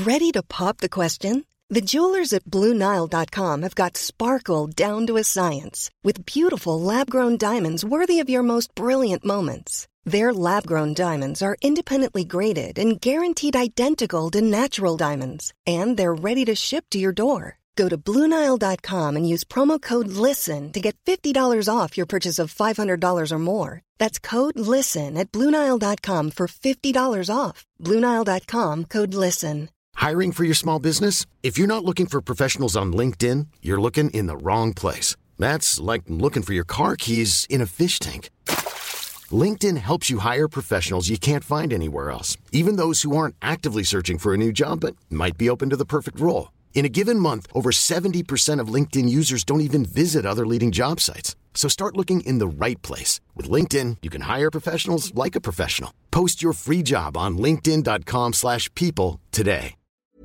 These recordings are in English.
Ready to pop the question? The jewelers at BlueNile.com have got sparkle down to a science with beautiful lab-grown diamonds worthy of your most brilliant moments. Their lab-grown diamonds are independently graded and guaranteed identical to natural diamonds, and they're ready to ship to your door. Go to BlueNile.com and use promo code LISTEN to get $50 off your purchase of $500 or more. That's code LISTEN at BlueNile.com for $50 off. BlueNile.com, code LISTEN. Hiring for your small business? If you're not looking for professionals on LinkedIn, you're looking in the wrong place. That's like looking for your car keys in a fish tank. LinkedIn helps you hire professionals you can't find anywhere else, even those who aren't actively searching for a new job but might be open to the perfect role. In a given month, over 70% of LinkedIn users don't even visit other leading job sites. So start looking in the right place. With LinkedIn, you can hire professionals like a professional. Post your free job on linkedin.com/people today.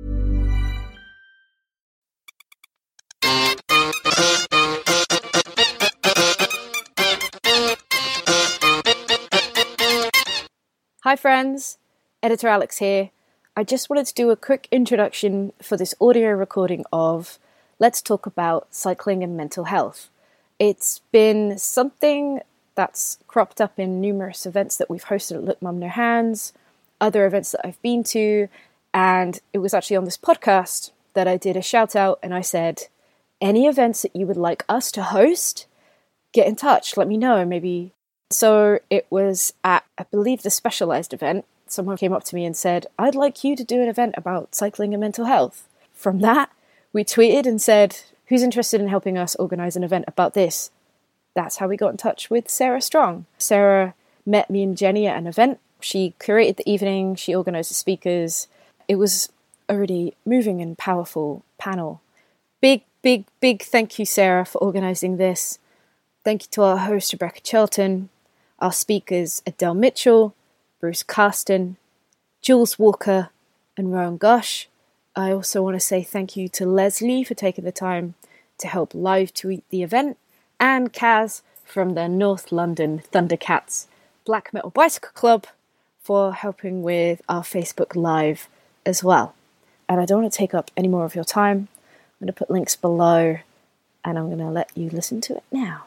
Hi friends, Editor Alex here. I just wanted to do a quick introduction for this audio recording of Let's Talk About Cycling and Mental Health. It's been something that's cropped up in numerous events that we've hosted at Look Mum No Hands, other events that I've been to, and it was actually on this podcast that I did a shout out and I said, any events that you would like us to host, get in touch, let me know, maybe. So it was at, I believe, the Specialized event. Someone came up to me and said, I'd like you to do an event about cycling and mental health. From that, we tweeted and said, who's interested in helping us organise an event about this? That's how we got in touch with Sarah Strong. Sarah met me and Jenny at an event. She curated the evening, she organised the speakers. It was a really moving and powerful panel. Big thank you, Sarah, for organising this. Thank you to our host, Rebecca Charlton, our speakers, Adele Mitchell, Bruce Carston, Jules Walker, and Rowan Gush. I also want to say thank you to Leslie for taking the time to help live tweet the event, and Kaz from the North London Thundercats Black Metal Bicycle Club for helping with our Facebook Live as well. And I don't want to take up any more of your time. I'm going to put links below and I'm going to let you listen to it now.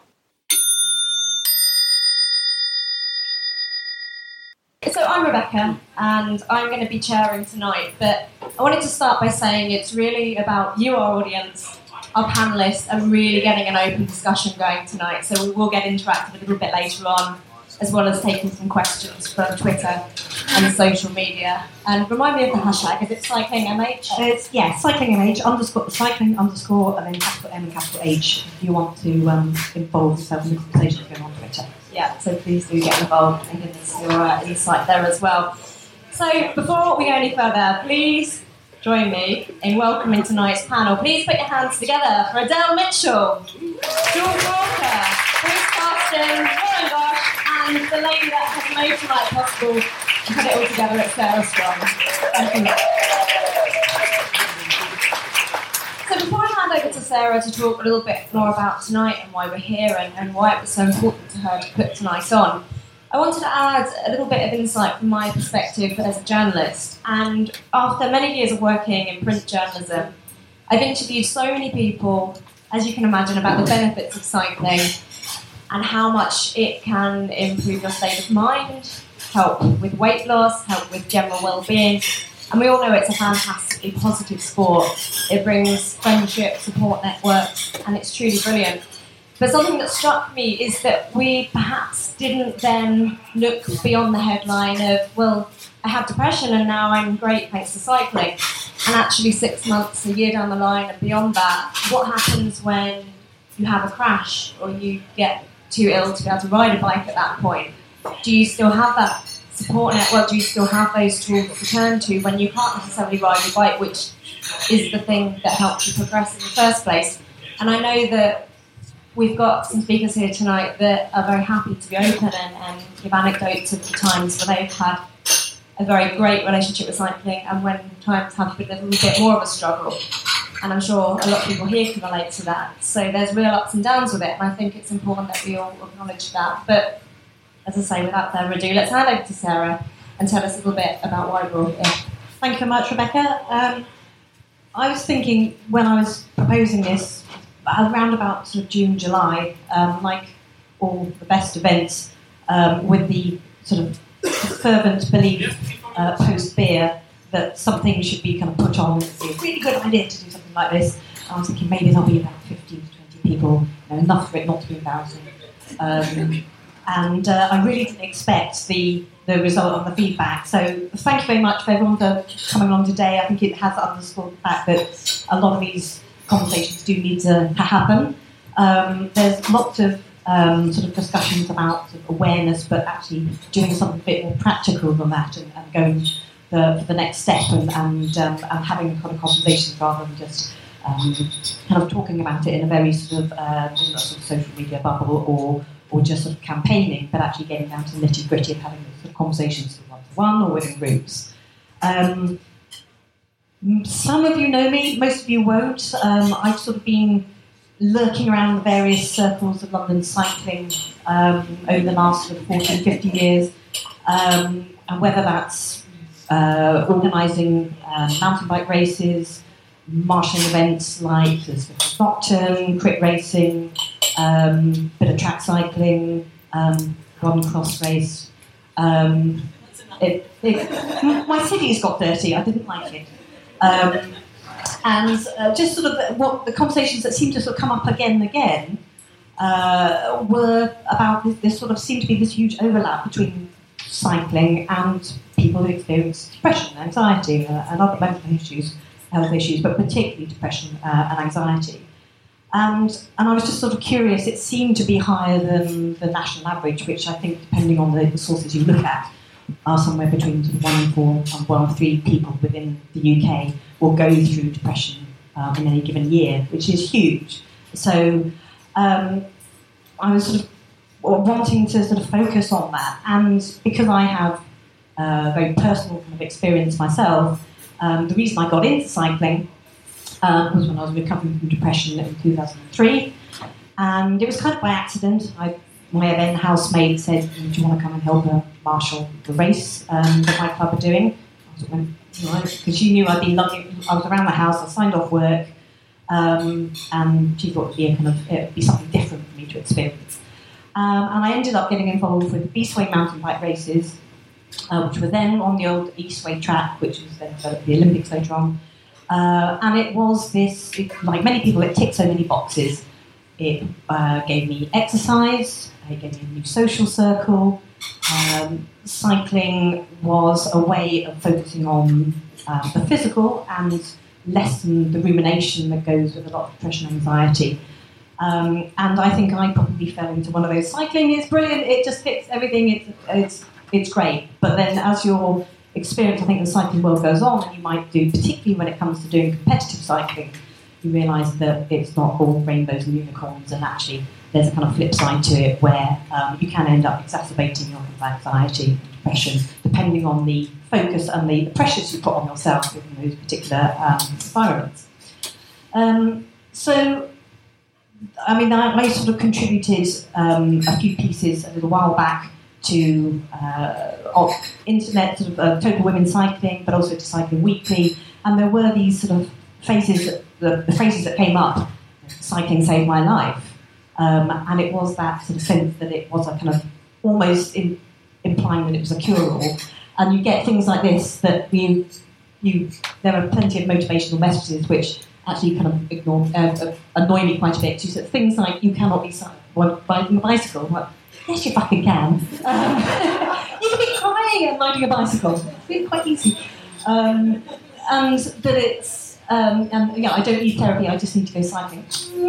So I'm Rebecca and I'm going to be chairing tonight, but I wanted to start by saying it's really about you, our audience, our panellists, and really getting an open discussion going tonight. So we will get interactive a little bit later on, as well as taking some questions from Twitter and social media. And remind me of the hashtag, is it CyclingMH? It's, CyclingMH, cycling underscore, and then capital M and capital H if you want to involve yourself in the conversation going on Twitter. Yeah, so please do get involved and give us your insight there as well. So before we go any further, please join me in welcoming tonight's panel. Please put your hands together for Adele Mitchell, Jules Walker, Bruce Carston, Rowan Gush, and the lady that has made tonight possible and put it all together at Sarah Strong. Thank you. So before I hand over to Sarah to talk a little bit more about tonight and why we're here and why it was so important to her to put tonight on, I wanted to add a little bit of insight from my perspective as a journalist. And after many years of working in print journalism, I've interviewed so many people, as you can imagine, about the benefits of cycling and how much it can improve your state of mind, help with weight loss, help with general well-being. And we all know it's a fantastically positive sport. It brings friendship, support networks, and it's truly brilliant. But something that struck me is that we perhaps didn't then look beyond the headline of, well, I have depression and now I'm great thanks to cycling. And actually 6 months, a year down the line and beyond that, what happens when you have a crash or you get too ill to be able to ride a bike at that point? Do you still have that support network? Do you still have those tools to turn to when you can't necessarily ride your bike, which is the thing that helps you progress in the first place? And I know that we've got some speakers here tonight that are very happy to be open and give anecdotes of the times where they've had a very great relationship with cycling and when times have been a little bit more of a struggle. And I'm sure a lot of people here can relate to that. So there's real ups and downs with it, and I think it's important that we all acknowledge that. But as I say, without further ado, let's hand over to Sarah and tell us a little bit about why we're all here. Thank you very much, Rebecca. I was thinking when I was proposing this, around about sort of June, July, like all the best events, with the sort of fervent belief post-beer that something should be kind of put on. It's a really good idea to do something like this. I was thinking maybe there'll be about 15 to 20 people, enough for it not to be embarrassing. And I really didn't expect the result of the feedback. So thank you very much for everyone for coming along today. I think it has underscored the fact that a lot of these conversations do need to happen. There's lots of sort of discussions about sort of awareness, but actually doing something a bit more practical than that and going for the next step and having kind of conversations rather than just kind of talking about it in a very sort of social media bubble or just sort of campaigning, but actually getting down to the nitty-gritty of having those sort of conversations one-to-one or within groups. Some of you know me, most of you won't. I've sort of been lurking around the various circles of London cycling over the last sort of 14, 15 years, and whether that's organising mountain bike races, marshalling events like the Stockton, crit racing, bit of track cycling, one cross race. My city's got dirty, I didn't like it. And just sort of what the conversations that seemed to sort of come up again and again were about this sort of seemed to be this huge overlap between cycling and people who experience depression, anxiety, and other mental issues, health issues, but particularly depression and anxiety. And I was just sort of curious, it seemed to be higher than the national average, which I think, depending on the sources you look at, are somewhere between sort of 1 in 4 and 1 in 3 people within the UK will go through depression in any given year, which is huge. So I was sort of wanting to sort of focus on that, and because I have a very personal kind of experience myself, the reason I got into cycling was when I was recovering from depression in 2003, and it was kind of by accident. My then housemate said, "Do you want to come and help her marshal the race that my club are doing?" I was because she knew I'd been lucky. I was around the house. I signed off work, and she thought it would be something different for me to experience. And I ended up getting involved with the Eastway mountain bike races, which were then on the old Eastway track, which was then developed the Olympics later on. And it was this, like many people, it ticked so many boxes. It gave me exercise, it gave me a new social circle. Cycling was a way of focusing on the physical and lessen the rumination that goes with a lot of depression and anxiety. And I think I probably fell into one of those. Cycling is brilliant, it just fits everything, it's great. But then as your experience, I think, in the cycling world goes on, and you might do, particularly when it comes to doing competitive cycling, you realise that it's not all rainbows and unicorns, and actually there's a kind of flip side to it where you can end up exacerbating your anxiety and depression, depending on the focus and the pressures you put on yourself within those particular environments. So, I mean, I sort of contributed a few pieces a little while back to internet, sort of Total Women Cycling, but also to Cycling Weekly, and there were these sort of phrases, the phrases that came up, cycling saved my life, and it was that sort of sense that it was a kind of almost implying that it was a cure-all, and you get things like this that there are plenty of motivational messages which actually kind of annoy me quite a bit. So things like, you cannot be riding a bicycle. Like, yes, you fucking can. You can be crying and riding a bicycle. It's quite easy. And that it's, and yeah, I don't need therapy, I just need to go cycling.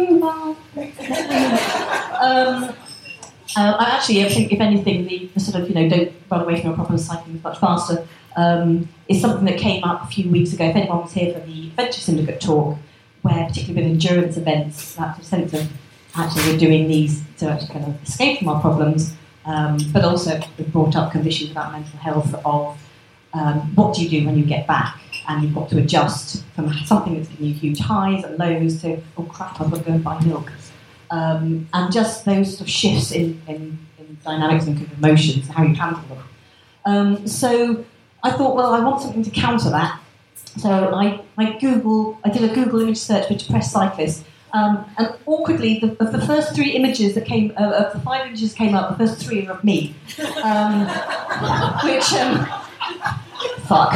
I think, if anything, the sort of, don't run away from your problems, cycling is much faster, is something that came up a few weeks ago. If anyone was here for the Adventure Syndicate talk, where particularly with endurance events, that sense of actually we're doing these to actually kind of escape from our problems, but also we've brought up kind of issues about mental health of what do you do when you get back and you've got to adjust from something that's giving you huge highs and lows to, oh crap, I've got to go and buy milk. And just those sort of shifts in dynamics and emotions and how you handle them. So I thought, well, I want something to counter that, So I did a Google image search for depressed cyclists, and awkwardly, of the first 3 images that came, of the 5 images that came up, the first 3 are of me, which fuck.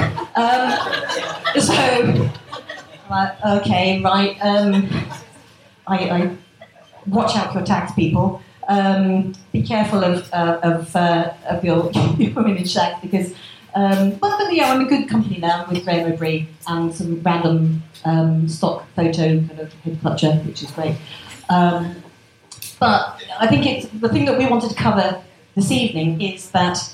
So, okay, right. I watch out for your tax, people. Be careful of your image shack because. But yeah, I'm in good company now with Graham O'Brien and some random stock photo kind of head clutcher, which is great. But I think it's the thing that we wanted to cover this evening is that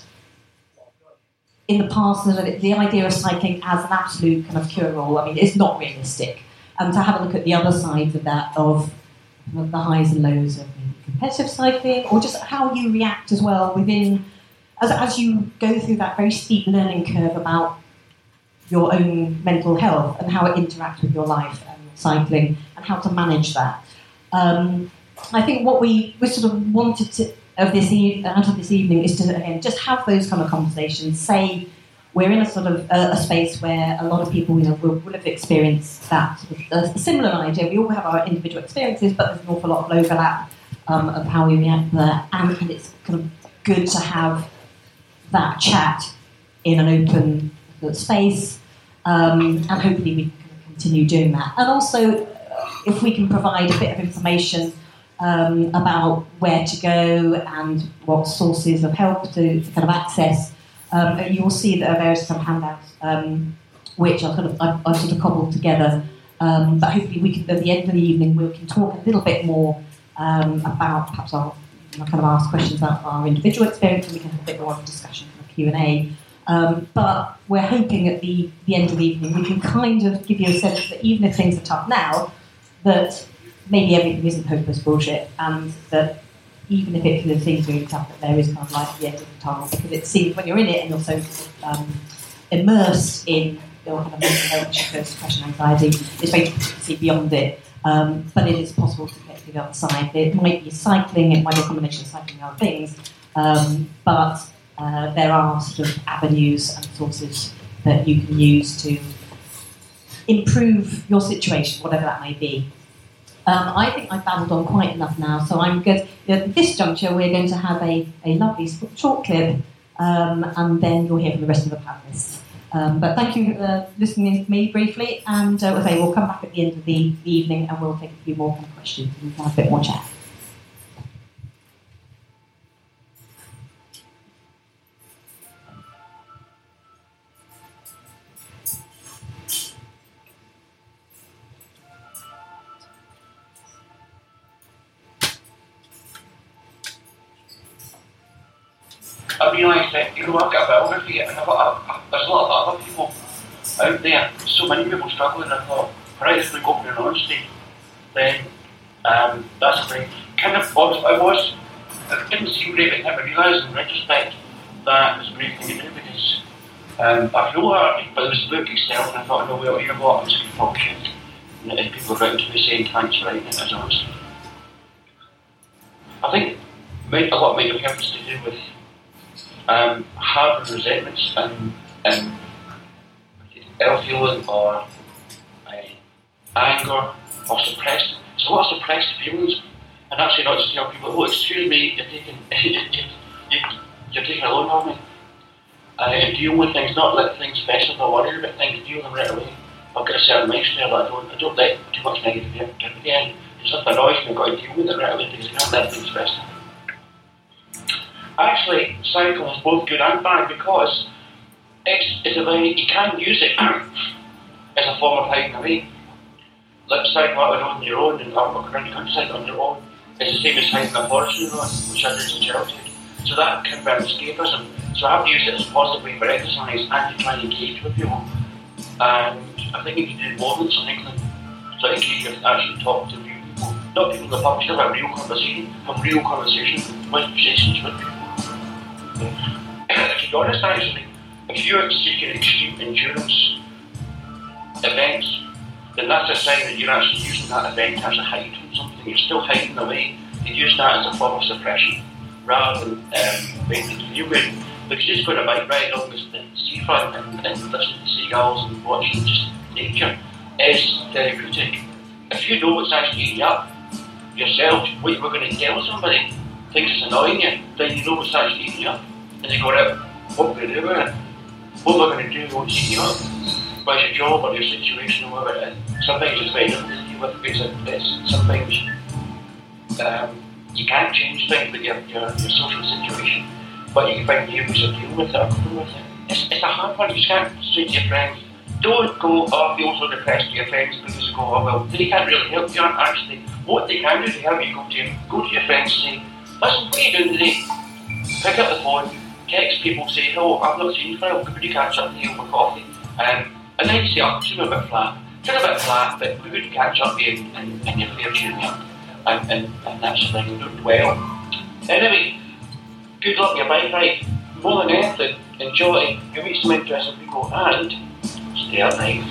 in the past, the idea of cycling as an absolute kind of cure-all, I mean, it's not realistic. And to have a look at the other side of that, of the highs and lows of maybe competitive cycling, or just how you react as well within. As you go through that very steep learning curve about your own mental health and how it interacts with your life and cycling and how to manage that. I think what we sort of wanted to out of this evening is to, again, just have those kind of conversations. Say we're in a sort of a space where a lot of people, will have experienced that sort of a similar idea. We all have our individual experiences, but there's an awful lot of overlap of how we react to that, and it's kind of good to have that chat in an open space, and hopefully we can continue doing that. And also, if we can provide a bit of information about where to go and what sources of help to kind of access, you will see that there are various kind of handouts which I've sort of cobbled together. But hopefully, we can, at the end of the evening, we can talk a little bit more about perhaps our. Kind of ask questions about our individual experience, and we can have a bit more of a discussion, kind of Q&A. But we're hoping at the end of the evening we can kind of give you a sense that even if things are tough now, that maybe everything isn't hopeless bullshit, and that even if it seems really tough, that there is kind of light at the end of the tunnel, because it seems when you're in it and you're so immersed in your kind of mental health issues, depression, anxiety, it's very difficult to see beyond it. But it is possible to get to the other side. It might be cycling, it might be a combination of cycling and other things, but there are sort of avenues and sources that you can use to improve your situation, whatever that may be. I think I've babbled on quite enough now, so I'm good. At this juncture, we're going to have a lovely short clip, and then you'll hear from the rest of the panelists. But thank you for listening to me briefly, and we'll come back at the end of the evening and we'll take a few more questions and have a bit more chat. I realised that, I've got a biography and there's a lot of other people out there, so many people struggling, and I thought, right, if we go for an honesty, then that's the kind of it didn't seem brave, I never realised in retrospect that it's a brave thing to do, because I feel hard, but it was the book itself, and I thought, no, well, you know what, I'm just going to talk shit. And people have written to me saying thanks for writing it as honest. I think a lot of mental health has to do with harboring resentments and ill feeling or anger or suppressed. There's a lot of suppressed feelings, and actually not just tell people, oh, excuse me, you're taking a loan off me. And deal with things, not let things fester or worry about things, deal with them right away. I've got a certain lifestyle that I don't let too much negativity in. If something annoys me, I've got to deal with it right away because I can't let things fester. Actually, cycling is both good and bad because it's a way you can use it as a form of hiding away. Like cycling out on your own and walking around the countryside on your own is the same as hiding a forest on your own, which I did in childhood. So that can be an escapism. So I have to use it as a positive way for exercise and to try and engage with people. And I think if you do moments on England, so I think you can actually talk to real people, not people in the pub, you have a real conversation, with people. To be honest, actually, if you're seeking extreme endurance events, then that's a sign that you're actually using that event as a hide from something. You're still hiding away. You use that as a form of suppression rather than making it feel good. Because you're just going to bike right along the seafront and listen to seagulls gulls and watching just nature is therapeutic. If you know what's actually eating you up yourself, what you were going to tell somebody, thinks it's annoying you, then you know what's actually eating you up. And you go out, what are we going to do with it? What am I going to do what's eating you up? What's your job or your situation or whatever it is? Sometimes it's very difficult to deal with because sometimes you can't change things with your social situation, but you can find new ways of dealing with it or coping with it. It's a hard one. You just can't say to your friends, don't go, I feel so depressed to your friends because you go, oh well, they can't really help you. Actually, what they can do to help you, go to your friends and say, listen, what are you doing today? Pick up the phone, text people, say, oh, I've not seen you for a while, could you catch up with you over coffee? And then you say, oh, seem a bit flat. Feel a bit flat, but we would catch up with you and you're there cheering me up. And that's the thing, we don't dwell. Anyway, good luck on your bike ride. More than anything, enjoy, you'll meet some interesting people and stay up nice.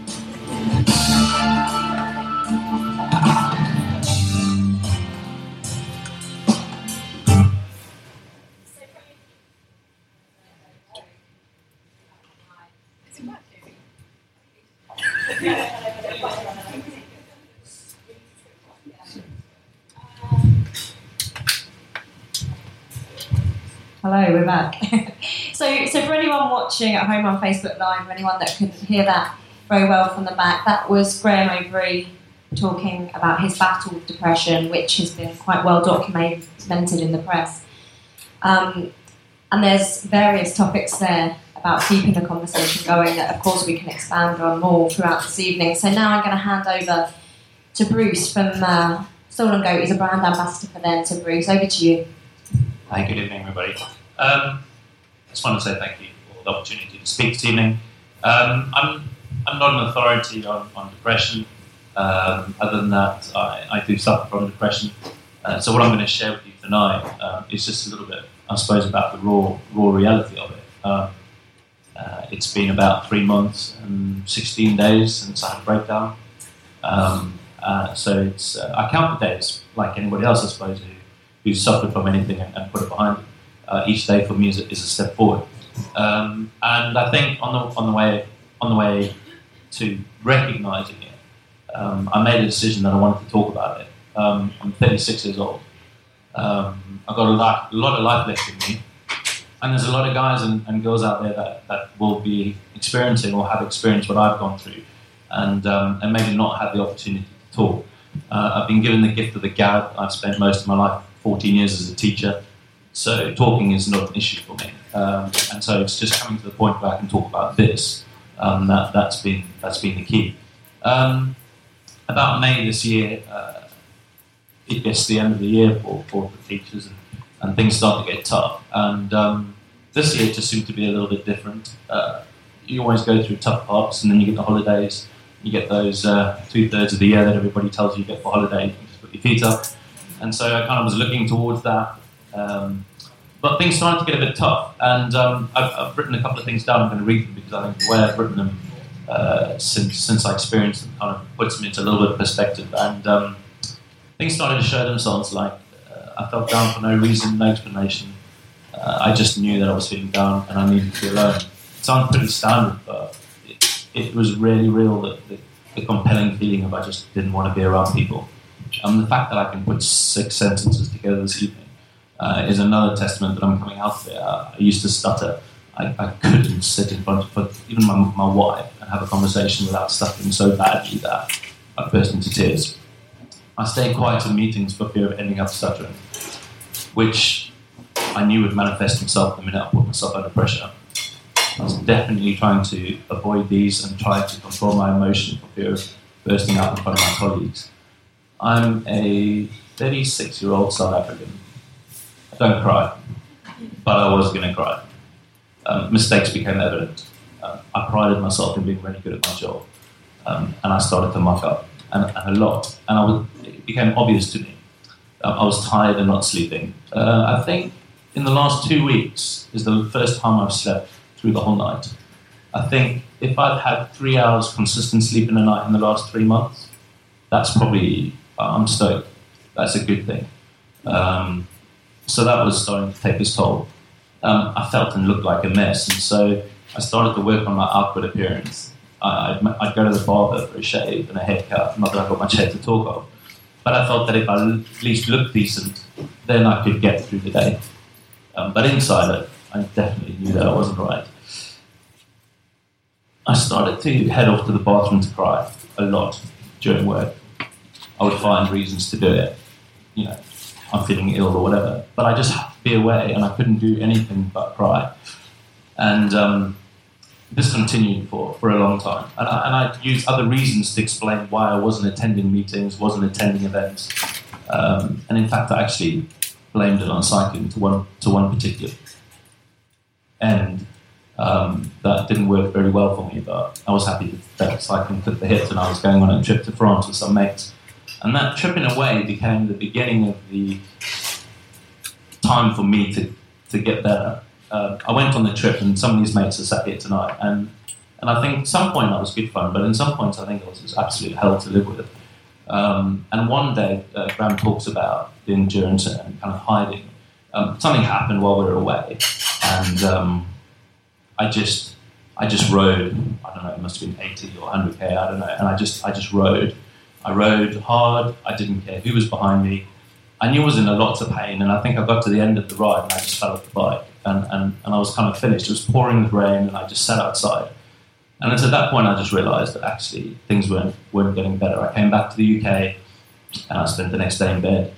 Hello, we're back. So for anyone watching at home on Facebook Live, anyone that couldn't hear that very well from the back, that was Graham Overy talking about his battle with depression, which has been quite well documented in the press. And there's various topics there about keeping the conversation going that, of course, we can expand on more throughout this evening. So now I'm going to hand over to Bruce from Stolen Goat. He's a brand ambassador for them. So Bruce, over to you. Hi, good evening, everybody. I just want to say thank you for the opportunity to speak this evening. I'm not an authority on depression. Other than that, I do suffer from depression. So what I'm going to share with you tonight is just a little bit, I suppose, about the raw reality of it. It's been about 3 months and 16 days since I had a breakdown. So it's I count the days like anybody else, I suppose, who suffered from anything and put it behind them. Each day for me is a step forward. And I think on the way to recognising it, I made a decision that I wanted to talk about it. I'm 36 years old. I've got a lot of life left in me. And there's a lot of guys and girls out there that will be experiencing or have experienced what I've gone through and maybe not had the opportunity to talk. I've been given the gift of the gab. I've spent most of my life, 14 years as a teacher, so talking is not an issue for me. And so it's just coming to the point where I can talk about this. That's been the key. About May this year, it gets to the end of the year for the teachers and things start to get tough. And this year just seemed to be a little bit different. You always go through tough parts, and then you get the holidays. You get those 2/3 of the year that everybody tells you get for holiday. You can just put your feet up. And so I kind of was looking towards that. But things started to get a bit tough. And I've written a couple of things down. I'm going to read them because I think the way I've written them since I experienced them kind of puts me into a little bit of perspective. And things started to show themselves, like I felt down for no reason, no explanation. I just knew that I was feeling down and I needed to be alone. It sounds pretty standard, but it was really real, the compelling feeling of I just didn't want to be around people. The fact that I can put 6 sentences together this evening is another testament that I'm coming out of it. I used to stutter. I couldn't sit in front of even my wife and have a conversation without stuttering so badly that I burst into tears. I stayed quiet in meetings for fear of ending up stuttering, which I knew would manifest itself the minute I put myself under pressure. I was definitely trying to avoid these and trying to control my emotion for fear of bursting out in front of my colleagues. I'm a 36-year-old South African. I don't cry, but I was going to cry. Mistakes became evident. I prided myself in being really good at my job, and I started to muck up, and a lot. And it became obvious to me. I was tired and not sleeping. I think in the last 2 weeks is the first time I've slept through the whole night. I think if I've had 3 hours consistent sleep in a night in the last 3 months, that's probably, I'm stoked. That's a good thing. So that was starting to take its toll. I felt and looked like a mess, and so I started to work on my outward appearance. I'd go to the barber for a shave and a haircut, not that I've got much hair to talk of. But I felt that if I at least looked decent, then I could get through the day. But inside it, I definitely knew that I wasn't right. I started to head off to the bathroom to cry a lot during work. I would find reasons to do it. You know, I'm feeling ill or whatever. But I just had to be away, and I couldn't do anything but cry. And this continued for a long time. And I used other reasons to explain why I wasn't attending meetings, wasn't attending events. And in fact, I actually blamed it on cycling to one particular end. That didn't work very well for me, but I was happy that cycling took the hit, and I was going on a trip to France with some mates. And that trip, in a way, became the beginning of the time for me to get better. I went on the trip, and some of these mates are sat here tonight, and I think at some point that was good fun, but in some points I think it was just absolute hell to live with. And one day, Graham talks about the endurance and kind of hiding. Something happened while we were away, and I just rode. I don't know, it must have been 80 or 100k, I don't know. And I just rode. I rode hard. I didn't care who was behind me. I knew I was in a lot of pain, and I think I got to the end of the ride and I just fell off the bike, and I was kind of finished. It was pouring with rain, and I just sat outside. And it's at that point I just realised that actually things weren't getting better. I came back to the UK, and I spent the next day in bed.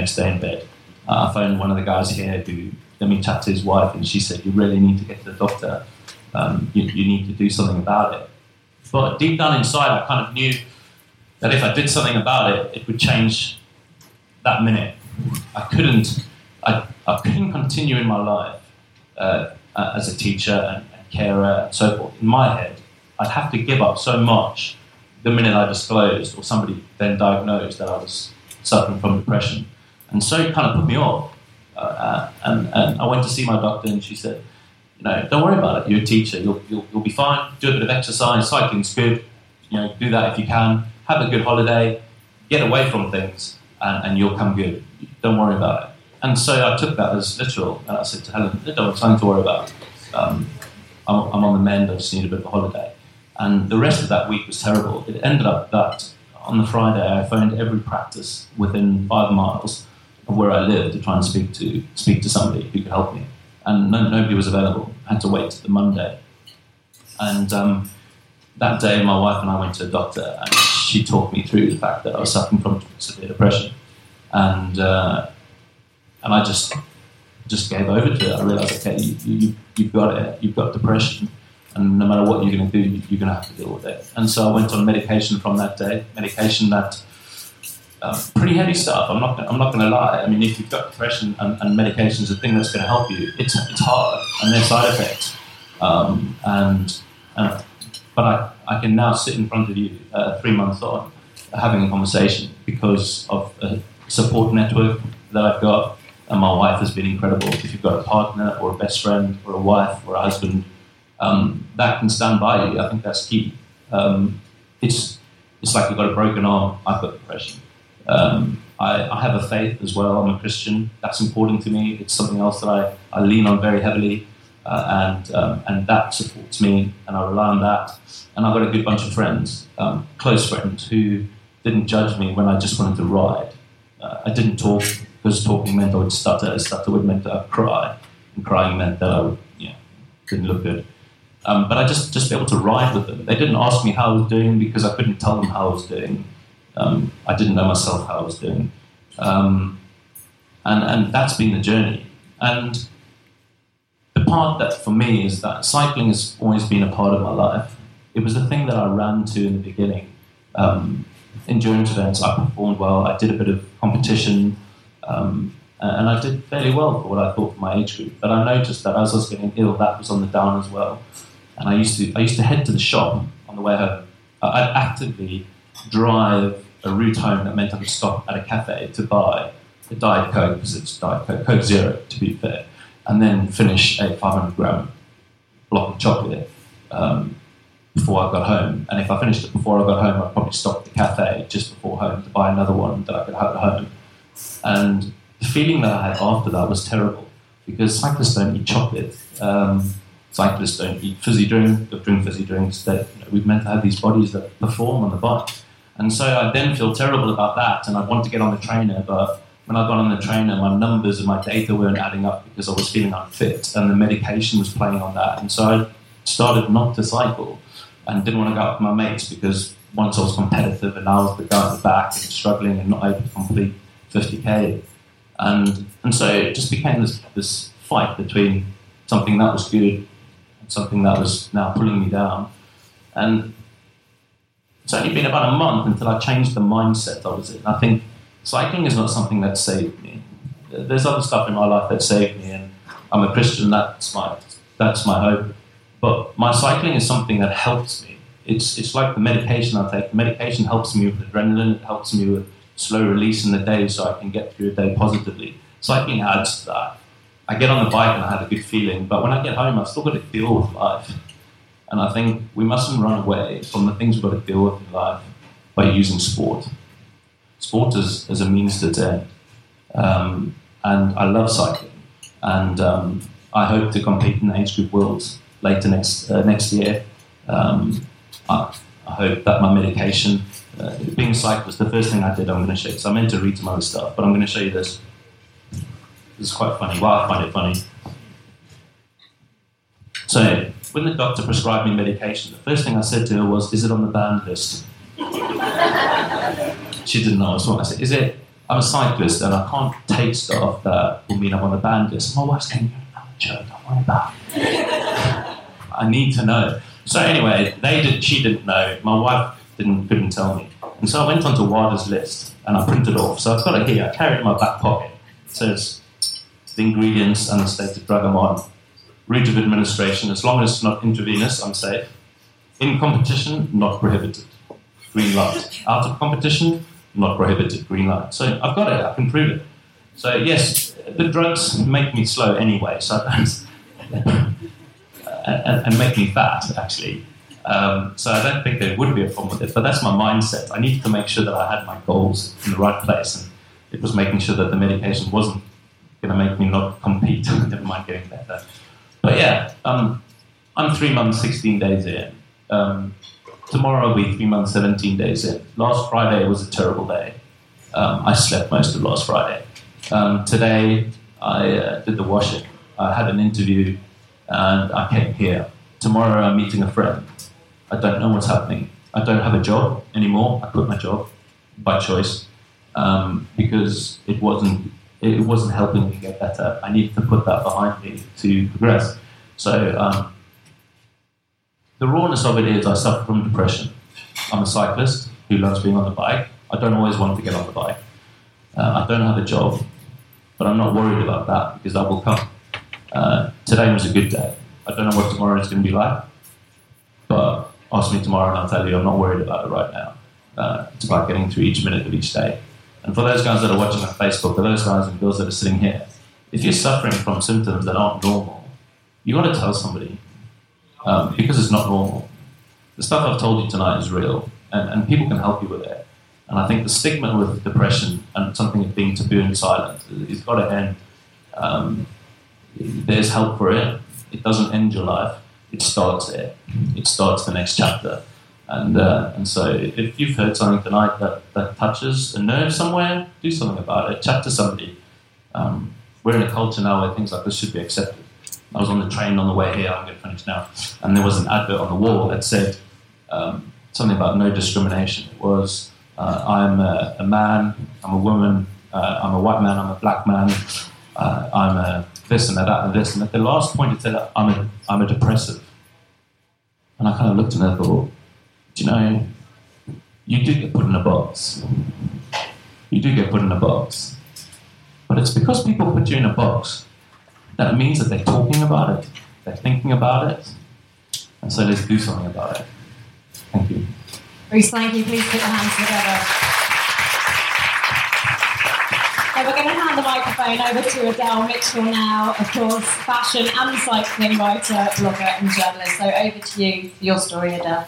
I phoned one of the guys here who let me chat to his wife, and she said, "You really need to get to the doctor. You need to do something about it." But deep down inside, I kind of knew that if I did something about it, it would change that minute. I couldn't continue in my life as a teacher and carer and so forth. In my head, I'd have to give up so much the minute I disclosed, or somebody then diagnosed that I was suffering from depression. And so it kind of put me off. And I went to see my doctor, and she said, don't worry about it. You're a teacher. You'll be fine. Do a bit of exercise. Cycling's good. Do that if you can. Have a good holiday. Get away from things, and you'll come good. Don't worry about it. And so I took that as literal, and I said to Helen, "Don't have something to worry about. I'm on the mend. I just need a bit of a holiday." And the rest of that week was terrible. It ended up that on the Friday, I phoned every practice within 5 miles of where I lived to try and speak to somebody who could help me. And nobody was available. I had to wait till the Monday. And that day, my wife and I went to a doctor, and she talked me through the fact that I was suffering from severe depression. And I just gave over to it. I realised, okay, you've got it. You've got depression. And no matter what you're going to do, you're going to have to deal with it. And so I went on medication from that day. Medication that pretty heavy stuff. I'm not going to lie. I mean, if you've got depression and medication is a thing that's going to help you, it's hard, and there's side effects. But I can now sit in front of you 3 months on, having a conversation because of a support network that I've got, and my wife has been incredible. If you've got a partner or a best friend or a wife or a husband that can stand by you, I think that's key. It's like you've got a broken arm. I've got depression. I have a faith as well. I'm a Christian. That's important to me. It's something else that I lean on very heavily, and that supports me, and I rely on that. And I've got a good bunch of friends, close friends, who didn't judge me when I just wanted to ride. I didn't talk because talking meant I would stutter. Stutter would meant that I'd cry, and crying meant that I would, didn't look good. But I just be able to ride with them. They didn't ask me how I was doing because I couldn't tell them how I was doing. I didn't know myself how I was doing. And that's been the journey. And the part that for me is that cycling has always been a part of my life. It was the thing that I ran to in the beginning. Endurance events, I performed well. I did a bit of competition. And I did fairly well for what I thought for my age group. But I noticed that as I was getting ill, that was on the down as well. And I used to head to the shop on the way home. I'd actively drive a route home that meant I could stop at a cafe to buy a Diet Coke, because it's Diet Coke Zero, to be fair, and then finish a 500-gram block of chocolate before I got home. And if I finished it before I got home, I'd probably stop at the cafe just before home to buy another one that I could have at home. And the feeling that I had after that was terrible, because cyclists don't eat chocolate. cyclists don't eat fizzy drink, or drink fizzy drinks. That we're meant to have these bodies that perform on the bike. And so I then feel terrible about that, and I want to get on the trainer, but when I got on the trainer, my numbers and my data weren't adding up because I was feeling unfit, and the medication was playing on that. And so I started not to cycle and didn't want to go out with my mates because once I was competitive and I was the guy at the back and struggling and not able to complete 50k. And so it just became this fight between something that was good and something that was now pulling me down. And it's only been about a month until I changed the mindset I was in. I think cycling is not something that saved me. There's other stuff in my life that saved me, and I'm a Christian, that's my hope. But my cycling is something that helps me. It's like the medication I take. The medication helps me with adrenaline, it helps me with slow release in the day so I can get through a day positively. Cycling adds to that. I get on the bike and I have a good feeling, but when I get home, I've still got to deal with life. And I think we mustn't run away from the things we've got to deal with in life by using sport. Sport is a means to its end. And I love cycling. And I hope to compete in the age group worlds later next year. I hope that my medication, being a cyclist, the first thing I did, I'm going to show you. So I meant to read some other stuff, but I'm going to show you this. This is quite funny. Well, I find it funny. So when the doctor prescribed me medication, the first thing I said to her was, "Is it on the banned list?" She didn't know. So I said, "Is it? I'm a cyclist and I can't take stuff that will mean I'm on the banned list." My wife's saying, "You're an amateur, don't worry about it." I need to know. So anyway, she didn't know. My wife couldn't tell me. And so I went onto WADA's list and I printed it off. So I've got it here. I carry it in my back pocket. It says the ingredients and the stated drug I'm on. Route of administration, as long as it's not intravenous, I'm safe. In competition, not prohibited. Green light. Out of competition, not prohibited. Green light. So I've got it. I can prove it. So yes, the drugs make me slow anyway. So I don't... and make me fat, actually. So I don't think there would be a problem with it, but that's my mindset. I needed to make sure that I had my goals in the right place, and it was making sure that the medication wasn't going to make me not compete, never mind getting better. But yeah, I'm 3 months, 16 days in. Tomorrow I'll be 3 months, 17 days in. Last Friday was a terrible day. I slept most of last Friday. Today I did the washing. I had an interview and I came here. Tomorrow I'm meeting a friend. I don't know what's happening. I don't have a job anymore. I quit my job by choice because it wasn't helping me get better. I needed to put that behind me to progress. So the rawness of it is I suffer from depression. I'm a cyclist who loves being on the bike. I don't always want to get on the bike. I don't have a job, but I'm not worried about that because that will come. Today was a good day. I don't know what tomorrow is going to be like, but ask me tomorrow and I'll tell you I'm not worried about it right now. It's about getting through each minute of each day. And for those guys that are watching on Facebook, for those guys and girls that are sitting here, if you're suffering from symptoms that aren't normal, you got to tell somebody because it's not normal. The stuff I've told you tonight is real, and people can help you with it. And I think the stigma with depression and something being taboo and silent, it's got to end. There's help for it. It doesn't end your life. It starts it. It starts the next chapter. And so if you've heard something tonight that touches a nerve somewhere, do something about it. Chat to somebody. We're in a culture now where things like this should be accepted. I was on the train on the way here, I'm going to finish now, and there was an advert on the wall that said something about no discrimination. It was, I'm a man, I'm a woman, I'm a white man, I'm a black man, I'm a this and that and this. And at the last point it said, I'm a depressive. And I kind of looked at it and I thought, do you know, you do get put in a box. You do get put in a box. But it's because people put you in a box that means that they're talking about it, they're thinking about it, and so let's do something about it. Thank you. Bruce, thank you. Please put your hands together. So we're going to hand the microphone over to Adele Mitchell now, of course, fashion and cycling writer, blogger and journalist. So over to you for your story, Adele.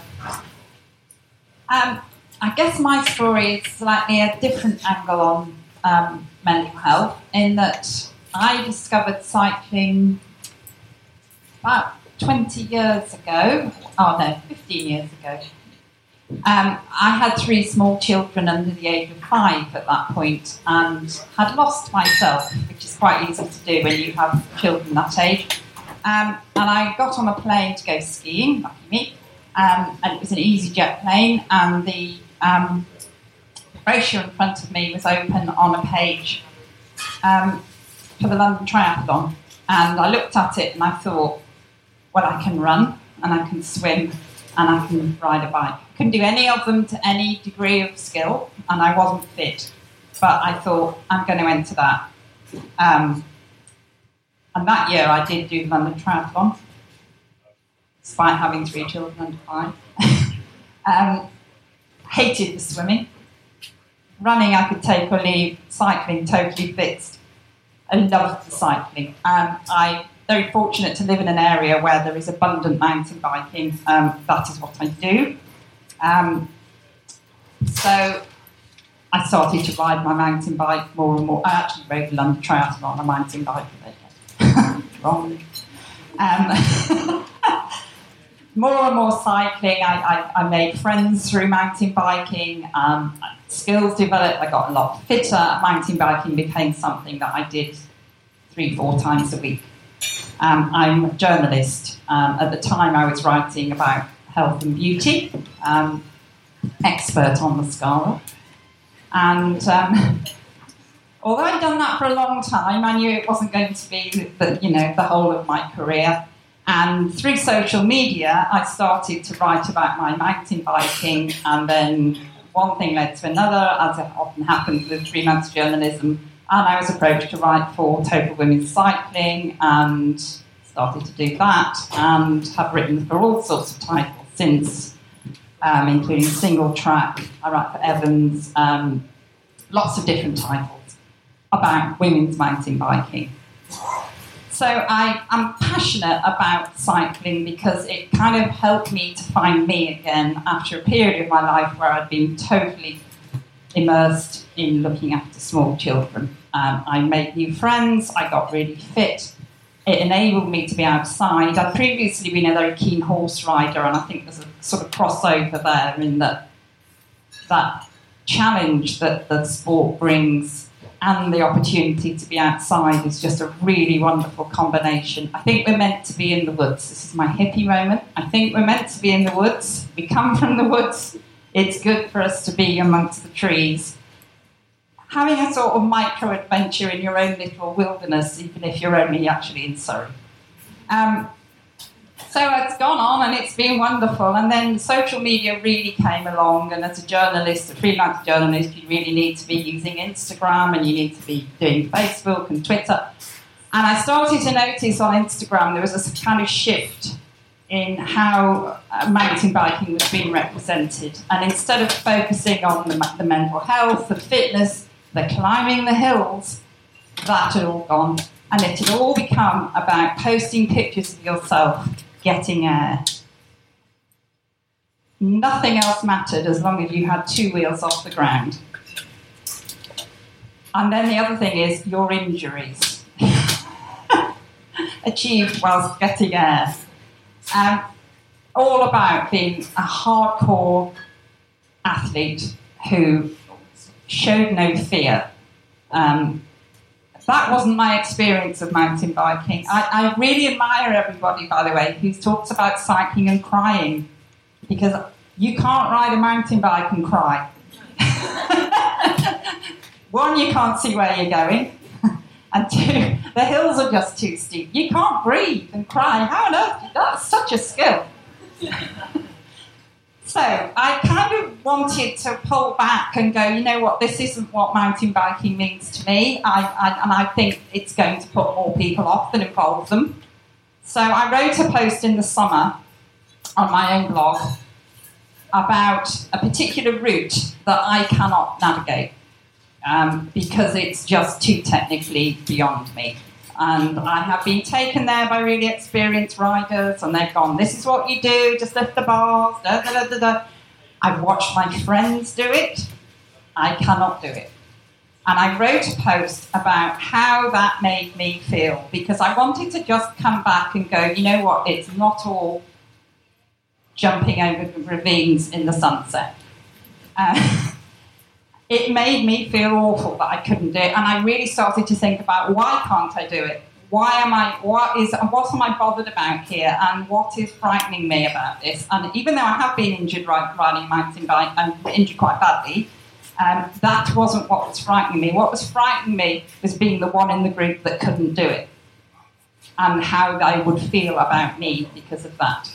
I guess my story is slightly a different angle on mental health, in that I discovered cycling about 20 years ago, 15 years ago, I had 3 small children under the age of 5 at that point and had lost myself, which is quite easy to do when you have children that age. And I got on a plane to go skiing, lucky me, and it was an EasyJet plane, and the brochure in front of me was open on a page for the London Triathlon. And I looked at it and I thought, well, I can run and I can swim and I can ride a bike. I couldn't do any of them to any degree of skill, and I wasn't fit. But I thought, I'm going to enter that. And that year I did do the London Triathlon, despite having 3 children under 5. Hated the swimming. Running I could take or leave, cycling totally fixed. I loved the cycling. I'm very fortunate to live in an area where there is abundant mountain biking. That is what I do. So I started to ride my mountain bike more and more. I actually rode the London Triathlon on a mountain bike. Wrong. More and more cycling. I made friends through mountain biking. Skills developed. I got a lot fitter. Mountain biking became something that I did 3-4 times a week. I'm a journalist. At the time, I was writing about health and beauty, expert on the Scala. And although I'd done that for a long time, I knew it wasn't going to be the whole of my career. And through social media, I started to write about my mountain biking, and then one thing led to another, as it often happens with freelance journalism. And I was approached to write for Total Women's Cycling, and started to do that, and have written for all sorts of titles since, including Single Track. I write for Evans, lots of different titles about women's mountain biking. So I'm passionate about cycling because it kind of helped me to find me again after a period of my life where I'd been totally immersed in looking after small children. I made new friends, I got really fit. It enabled me to be outside. I'd previously been a very keen horse rider, and I think there's a sort of crossover there in that challenge that the sport brings and the opportunity to be outside is just a really wonderful combination. I think we're meant to be in the woods. This is my hippie moment. I think we're meant to be in the woods. We come from the woods. It's good for us to be amongst the trees. Having a sort of micro-adventure in your own little wilderness, even if you're only actually in Surrey. So it's gone on and it's been wonderful. And then social media really came along, and as a journalist, a freelance journalist, you really need to be using Instagram and you need to be doing Facebook and Twitter. And I started to notice on Instagram there was a kind of shift in how mountain biking was being represented. And instead of focusing on the mental health, the fitness, the climbing the hills, that had all gone. And it had all become about posting pictures of yourself getting air. Nothing else mattered as long as you had 2 wheels off the ground. And then the other thing is your injuries. Achieved whilst getting air. All about being a hardcore athlete who showed no fear. That wasn't my experience of mountain biking. I really admire everybody, by the way, who talks about cycling and crying, because you can't ride a mountain bike and cry. One, you can't see where you're going, and 2, the hills are just too steep. You can't breathe and cry. How on earth? That's such a skill. So I kind of wanted to pull back and go, you know what, this isn't what mountain biking means to me. And I think it's going to put more people off than involve them. So I wrote a post in the summer on my own blog about a particular route that I cannot navigate because it's just too technically beyond me. And I have been taken there by really experienced riders, and they've gone, this is what you do, just lift the bars, da, da, da, da, da. I've watched my friends do it. I cannot do it. And I wrote a post about how that made me feel, because I wanted to just come back and go, you know what, it's not all jumping over ravines in the sunset. It made me feel awful that I couldn't do it, and I really started to think about, why can't I do it? What am I bothered about here, and what is frightening me about this? And even though I have been injured riding a mountain bike, and injured quite badly, that wasn't what was frightening me. What was frightening me was being the one in the group that couldn't do it, and how they would feel about me because of that.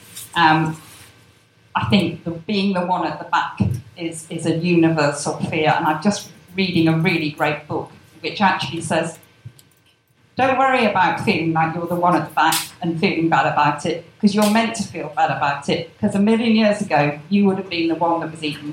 I think being the one at the back is a universal fear, and I'm just reading a really great book which actually says, don't worry about feeling like you're the one at the back and feeling bad about it, because you're meant to feel bad about it, because 1,000,000 years ago you would have been the one that was eaten.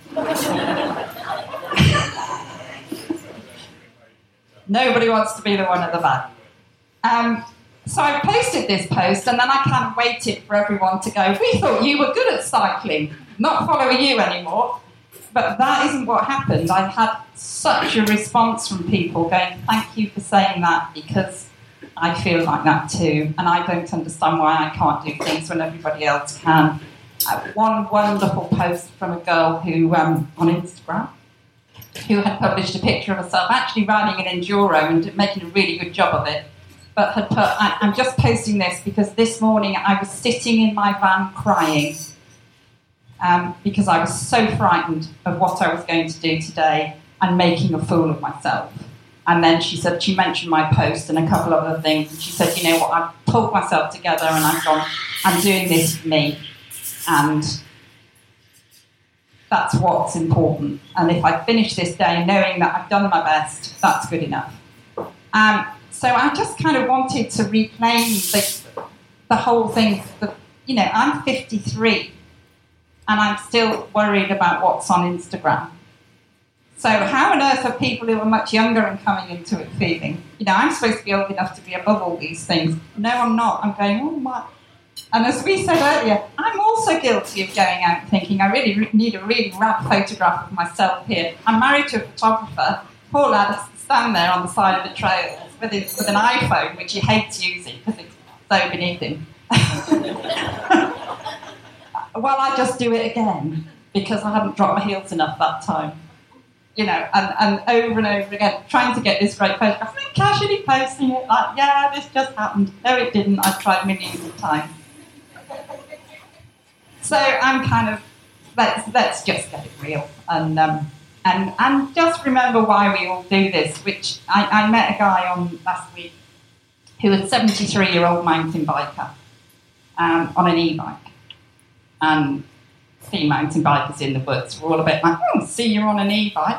Nobody wants to be the one at the back. So I posted this post, and then I kind of waited for everyone to go, we thought you were good at cycling, not following you anymore. But that isn't what happened. I had such a response from people going, thank you for saying that, because I feel like that too, and I don't understand why I can't do things when everybody else can. One wonderful post from a girl who, on Instagram, who had published a picture of herself actually riding an enduro and making a really good job of it, but had put, I'm just posting this because this morning I was sitting in my van crying because I was so frightened of what I was going to do today and making a fool of myself. And then she said, she mentioned my post and a couple of other things, and she said, you know what, I've pulled myself together and I've gone, I'm doing this for me, and that's what's important. And if I finish this day knowing that I've done my best, that's good enough. So I just kind of wanted to reclaim the whole thing. You know, I'm 53 and I'm still worried about what's on Instagram. So how on earth are people who are much younger and coming into it feeling? You know, I'm supposed to be old enough to be above all these things. No, I'm not. I'm going, oh my. And as we said earlier, I'm also guilty of going out and thinking, I really need a really rad photograph of myself here. I'm married to a photographer. Poor lad has to stand there on the side of the trail with an iPhone, which he hates using because it's so beneath him. Well, I just do it again because I hadn't dropped my heels enough that time. You know, and over and over again, trying to get this great photograph, and casually posting it like, yeah, this just happened. No, it didn't. I've tried millions of times. So I'm kind of, let's just get it real. And just remember why we all do this, which I met a guy on last week who was a 73-year-old mountain biker on an e-bike. And see mountain bikers in the woods, we're all a bit like, oh, see you on an e-bike.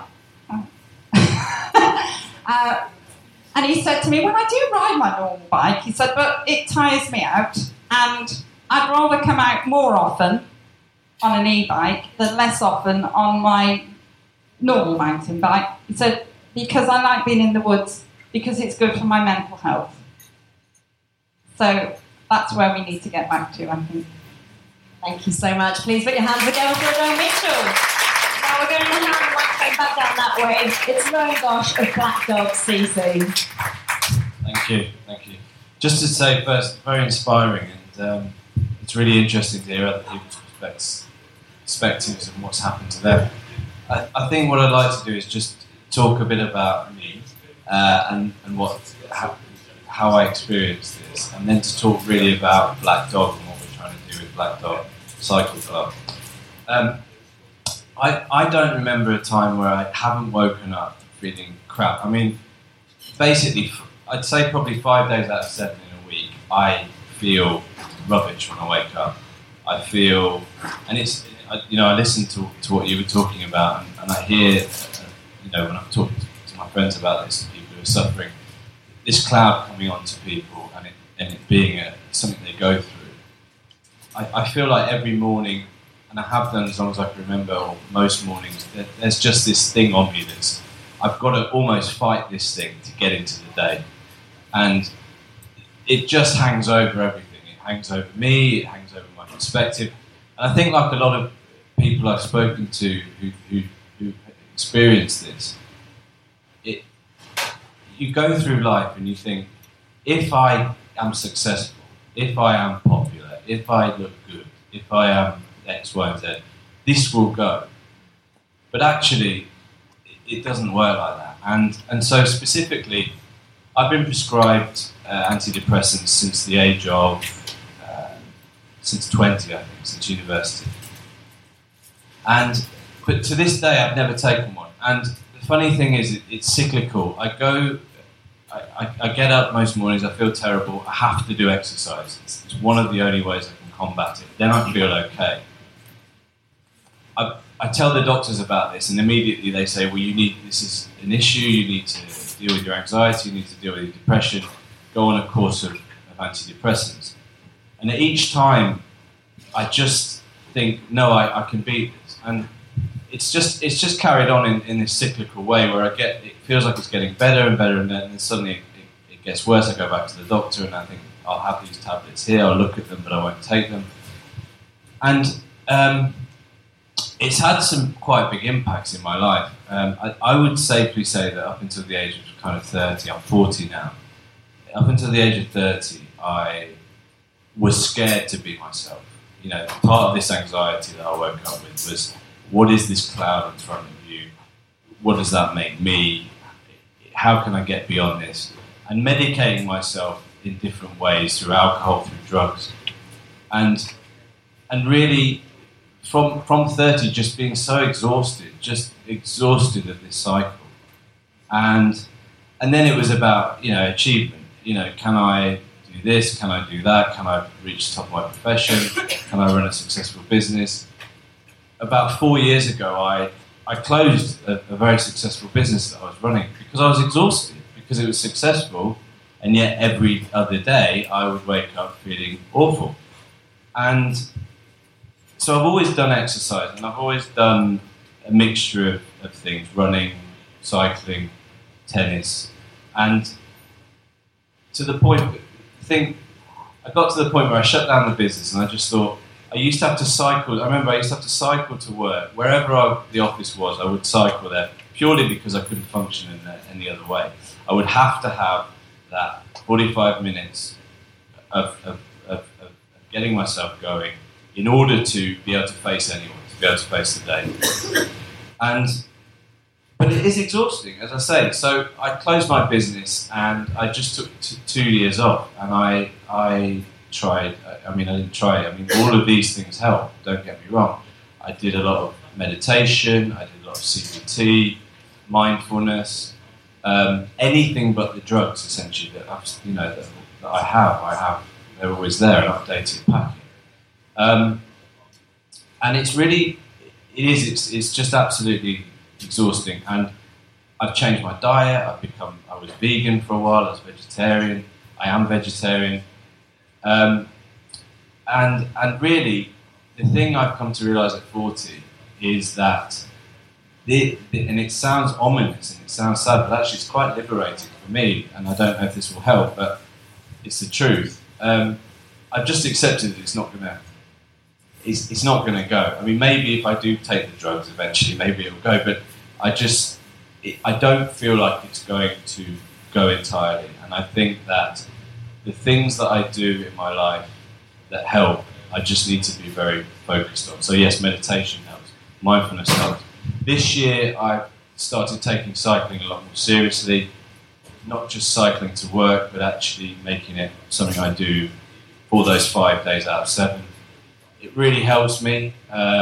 And he said to me, well, I do ride my normal bike. He said, but it tires me out, and I'd rather come out more often on an e-bike than less often on my normal mountain bike. He said, because I like being in the woods, because it's good for my mental health. So that's where we need to get back to, I think. Thank you so much. Please put your hands together for Joe Mitchell. Now we're going to hand the microphone back down that way. It's Rowan Gosh of Black Dog CC. Thank you. Just to say first, very inspiring, and it's really interesting to hear other people's perspectives and what's happened to them. I think what I'd like to do is just talk a bit about me and how I experienced this, and then to talk really about Black Dog and what we're trying to do with Black Dog Cycle Club. I don't remember a time where I haven't woken up feeling crap. I mean, basically, I'd say probably 5 days out of 7 in a week, I feel rubbish when I wake up. I feel, and it's, you know, I listen to what you were talking about, and I hear, you know, when I'm talking to my friends about this, people who are suffering, this cloud coming onto people and it being something they go through. I feel like every morning, and I have done as long as I can remember, or most mornings, there's just this thing on me that's, I've got to almost fight this thing to get into the day. And it just hangs over everything. It hangs over me, it hangs over my perspective. And I think like a lot of people I've spoken to who experience this, you go through life and you think, if I am successful, if I am popular, if I look good, if I am X, Y, and Z, this will go. But actually, it doesn't work like that. And so specifically, I've been prescribed antidepressants since the age of, since 20, I think, since university. But to this day, I've never taken one. And the funny thing is, it's cyclical. I get up most mornings, I feel terrible, I have to do exercise. It's one of the only ways I can combat it. Then I feel okay. I tell the doctors about this, and immediately they say, well, this is an issue, you need to deal with your anxiety, you need to deal with your depression, go on a course of antidepressants. And each time, I just think, no, I can beat this. And it's just carried on in this cyclical way where it feels like it's getting better and better, and then suddenly it gets worse. I go back to the doctor and I think, I'll have these tablets here, I'll look at them, but I won't take them. And it's had some quite big impacts in my life. I would safely say that up until the age of kind of 30, I'm 40 now, up until the age of 30, I was scared to be myself. You know, part of this anxiety that I woke up with was, what is this cloud in front of you? What does that make me? How can I get beyond this? And medicating myself in different ways, through alcohol, through drugs. And really, from 30, just being so exhausted of this cycle. And then it was about, achievement. Can I do this? Can I do that? Can I reach the top of my profession? Can I run a successful business? About 4 years ago, I closed a very successful business that I was running because I was exhausted, because it was successful, and yet every other day I would wake up feeling awful. And so I've always done exercise, and I've always done a mixture of things, running, cycling, tennis, and to the point, I got to the point where I shut down the business, and I just thought, I used to have to cycle. I remember I used to have to cycle to work. Wherever the office was, I would cycle there, purely because I couldn't function in any other way. I would have to have that 45 minutes of getting myself going in order to be able to face anyone, to be able to face the day. But it is exhausting, as I say. So I closed my business, and I just took 2 years off, and I tried. I didn't try it. All of these things help, don't get me wrong. I did a lot of meditation, I did a lot of CBT, mindfulness, anything but the drugs, essentially, that I have. They're always there, an updated packet. And it's just absolutely exhausting. And I've changed my diet, I was vegan for a while, I was vegetarian, I am vegetarian. And really, the thing I've come to realise at 40 is that, and it sounds ominous and it sounds sad, but actually it's quite liberating for me, and I don't know if this will help, but it's the truth. I've just accepted that it's not going to go. Maybe if I do take the drugs eventually, maybe it'll go, but I don't feel like it's going to go entirely. And I think that the things that I do in my life that help, I just need to be very focused on. So yes, meditation helps, mindfulness helps. This year I've started taking cycling a lot more seriously, not just cycling to work, but actually making it something I do for those 5 days out of 7. It really helps me.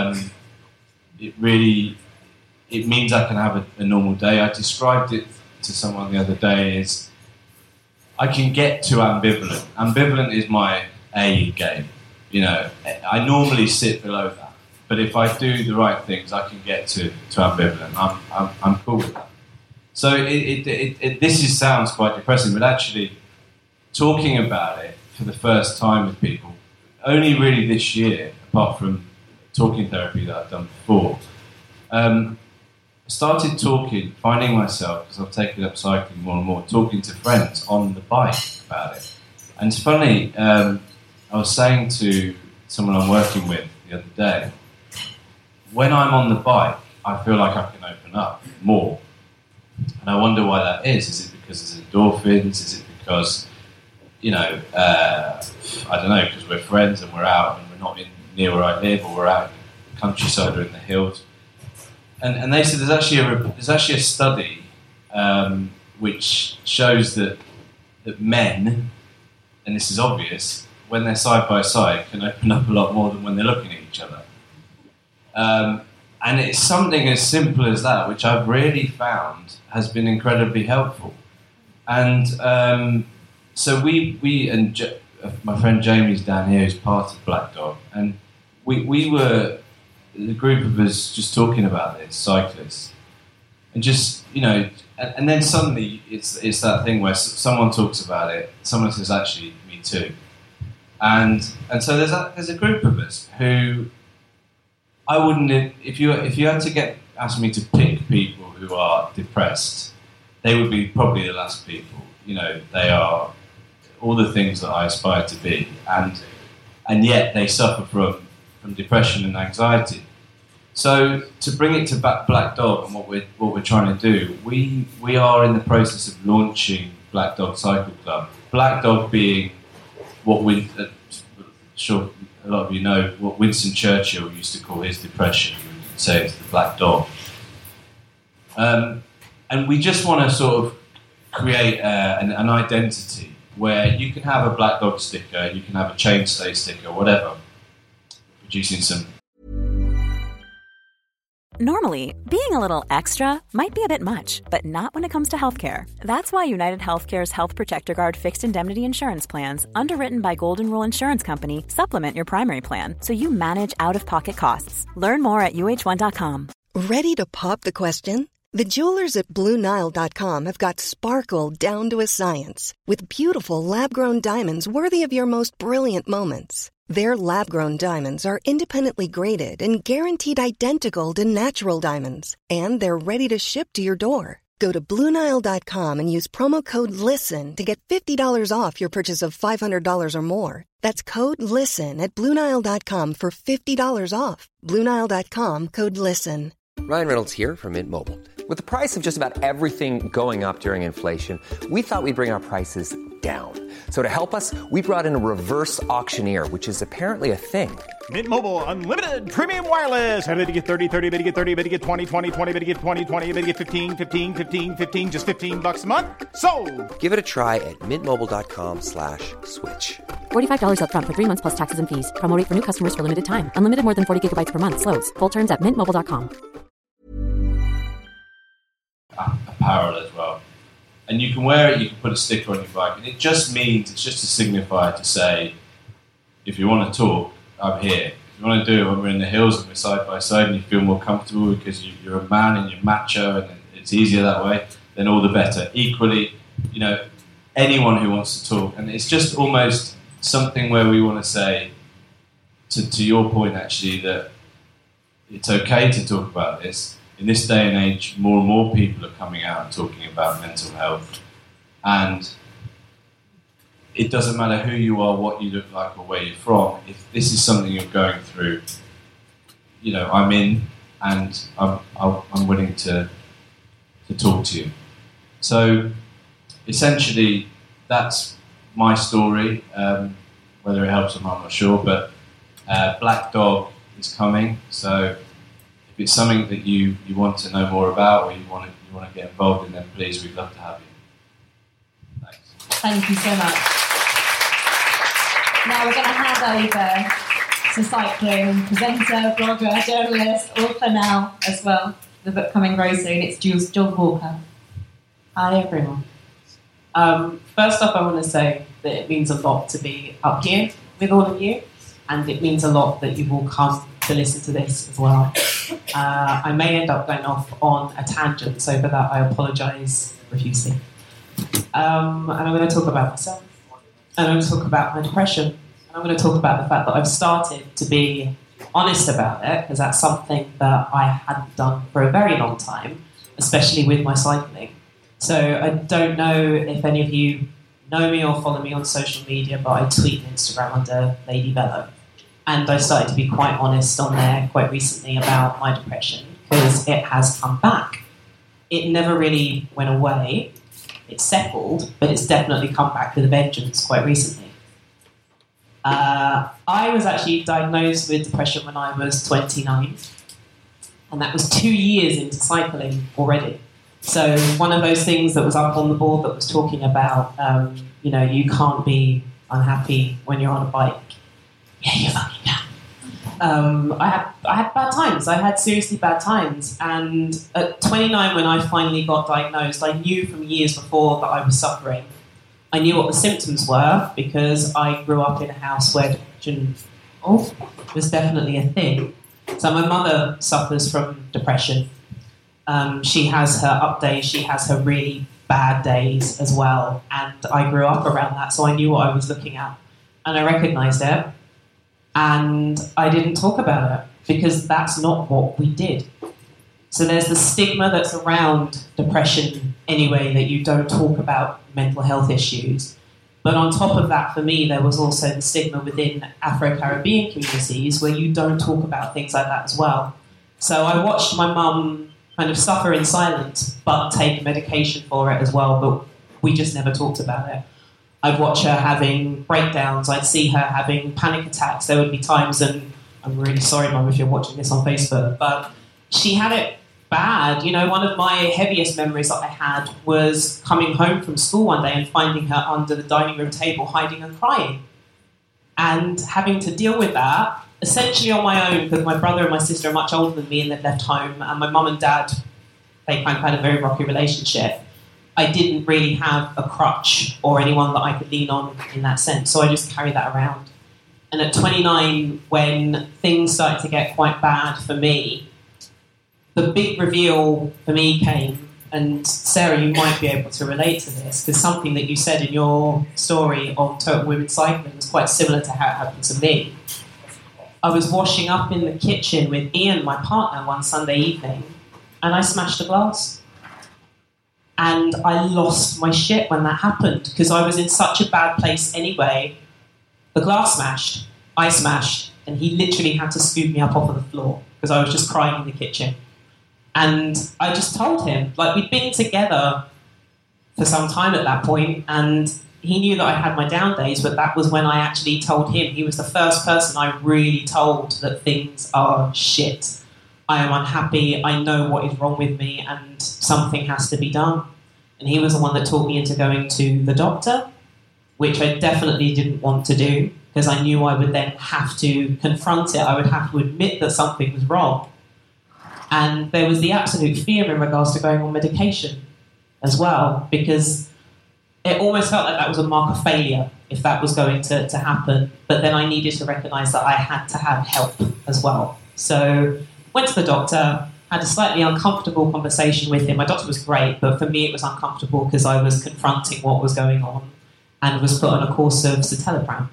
It means I can have a normal day. I described it to someone the other day as I can get to ambivalent. Ambivalent is my A game. I normally sit below that, but if I do the right things, I can get to ambivalent. I'm cool with that. So this sounds quite depressing, but actually talking about it for the first time with people, only really this year, apart from talking therapy that I've done before, I started finding myself, because I've taken up cycling more and more, talking to friends on the bike about it. And it's funny, I was saying to someone I'm working with the other day, when I'm on the bike, I feel like I can open up more. And I wonder why that is. Is it because there's endorphins? Is it because, I don't know, because we're friends and we're out and we're not near where I live, or we're out in the countryside or in the hills? And they said there's actually a study which shows that men, and this is obvious, when they're side by side, can open up a lot more than when they're looking at each other. And it's something as simple as that, which I've really found has been incredibly helpful. And so we and my friend Jamie's down here, who's part of Black Dog, and we were, the group of us, just talking about this, cyclists, and just, and then suddenly it's that thing where someone talks about it, someone says, actually, me too. And so there's a group of us who I wouldn't, if you had to ask me to pick people who are depressed, they would be probably the last people. They are all the things that I aspire to be, and yet they suffer from depression and anxiety. So to bring it to Black Dog and what we're trying to do, we are in the process of launching Black Dog Cycle Club. Black Dog being what I'm sure a lot of you know, what Winston Churchill used to call his depression. He would say it's the black dog. And we just want to sort of create an identity where you can have a Black Dog sticker, you can have a Chainstay sticker, whatever, producing some. Normally, being a little extra might be a bit much, but not when it comes to healthcare. That's why United Healthcare's Health Protector Guard fixed indemnity insurance plans, underwritten by Golden Rule Insurance Company, supplement your primary plan so you manage out-of-pocket costs. Learn more at UH1.com. Ready to pop the question? The jewelers at BlueNile.com have got sparkle down to a science with beautiful lab-grown diamonds worthy of your most brilliant moments. Their lab-grown diamonds are independently graded and guaranteed identical to natural diamonds, and they're ready to ship to your door. Go to BlueNile.com and use promo code LISTEN to get $50 off your purchase of $500 or more. That's code LISTEN at BlueNile.com for $50 off. BlueNile.com, code LISTEN. Ryan Reynolds here from Mint Mobile. With the price of just about everything going up during inflation, we thought we'd bring our prices down. So to help us, we brought in a reverse auctioneer, which is apparently a thing. Mint Mobile Unlimited Premium Wireless. How to get 30, 30, bit to get 30, bit to get 20, 20, 20, bit to get 20, 20, bit to get 15, 15, 15, 15, just $15 a month? Sold! Give it a try at mintmobile.com/switch. $45 up front for 3 months plus taxes and fees. Promo rate for new customers for limited time. Unlimited more than 40 gigabytes per month. Slows full terms at mintmobile.com. Apparel as well. And you can wear it, you can put a sticker on your bike, and it just means, it's just a signifier to say, if you want to talk, I'm here. If you want to do it when we're in the hills and we're side by side and you feel more comfortable because you're a man and you're macho and it's easier that way, then all the better. Equally, anyone who wants to talk, and it's just almost something where we want to say, to your point actually, that it's okay to talk about this. In this day and age, more and more people are coming out and talking about mental health. And it doesn't matter who you are, what you look like, or where you're from. If this is something you're going through, I'm in, and I'm willing to talk to you. So essentially, that's my story. Whether it helps or not, I'm not sure. But Black Dog is coming. So if it's something that you want to know more about, or you want to get involved in, then please, we'd love to have you. Thanks. Thank you so much. Now we're going to hand over to cycling presenter, blogger, journalist, author now as well. The book coming very soon. It's Jules Walker. Hi everyone. First off, I want to say that it means a lot to be up here with all of you, and it means a lot that you've all come to listen to this as well. I may end up going off on a tangent, so for that I apologise profusely. And I'm going to talk about myself, and I'm going to talk about my depression, and I'm going to talk about the fact that I've started to be honest about it, because that's something that I hadn't done for a very long time, especially with my cycling. So I don't know if any of you know me or follow me on social media, but I tweet and Instagram under Lady Bello. And I started to be quite honest on there quite recently about my depression, because it has come back. it never really went away. It's settled, but it's definitely come back with a vengeance quite recently. I was actually diagnosed with depression when I was 29, and that was 2 years into cycling already. So one of those things that was up on the board that was talking about, you can't be unhappy when you're on a bike. Yeah, you fucking can. I had bad times. I had seriously bad times. And at 29, when I finally got diagnosed, I knew from years before that I was suffering. I knew what the symptoms were because I grew up in a house where depression was definitely a thing. So my mother suffers from depression. She has her up days, she has her really bad days as well. And I grew up around that, so I knew what I was looking at. And I recognised it. And I didn't talk about it because that's not what we did. So there's the stigma that's around depression anyway, that you don't talk about mental health issues. But on top of that, for me, there was also the stigma within Afro-Caribbean communities where you don't talk about things like that as well. So I watched my mum kind of suffer in silence, but take medication for it as well, but we just never talked about it. I'd watch her having breakdowns, I'd see her having panic attacks. There would be times, and I'm really sorry, Mum, if you're watching this on Facebook, but she had it bad. One of my heaviest memories that I had was coming home from school one day and finding her under the dining room table hiding and crying. And having to deal with that, essentially on my own, because my brother and my sister are much older than me and they've left home, and my mum and dad, they kind of had a very rocky relationship. I didn't really have a crutch or anyone that I could lean on in that sense, so I just carried that around. And at 29, when things started to get quite bad for me, the big reveal for me came, and Sarah, you might be able to relate to this, because something that you said in your story on Total Women Cycling was quite similar to how it happened to me. I was washing up in the kitchen with Ian, my partner, one Sunday evening, and I smashed a glass. And I lost my shit when that happened because I was in such a bad place anyway. The glass smashed, I smashed, and he literally had to scoop me up off of the floor because I was just crying in the kitchen. And I just told him, we'd been together for some time at that point, and he knew that I had my down days, but that was when I actually told him. He was the first person I really told that things are shit. I am unhappy, I know what is wrong with me, and something has to be done. And he was the one that talked me into going to the doctor, which I definitely didn't want to do, because I knew I would then have to confront it. I would have to admit that something was wrong. And there was the absolute fear in regards to going on medication as well, because it almost felt like that was a mark of failure if that was going to happen. But then I needed to recognise that I had to have help as well. So went to the doctor, had a slightly uncomfortable conversation with him. My doctor was great, but for me it was uncomfortable because I was confronting what was going on and was put on a course of citalopram.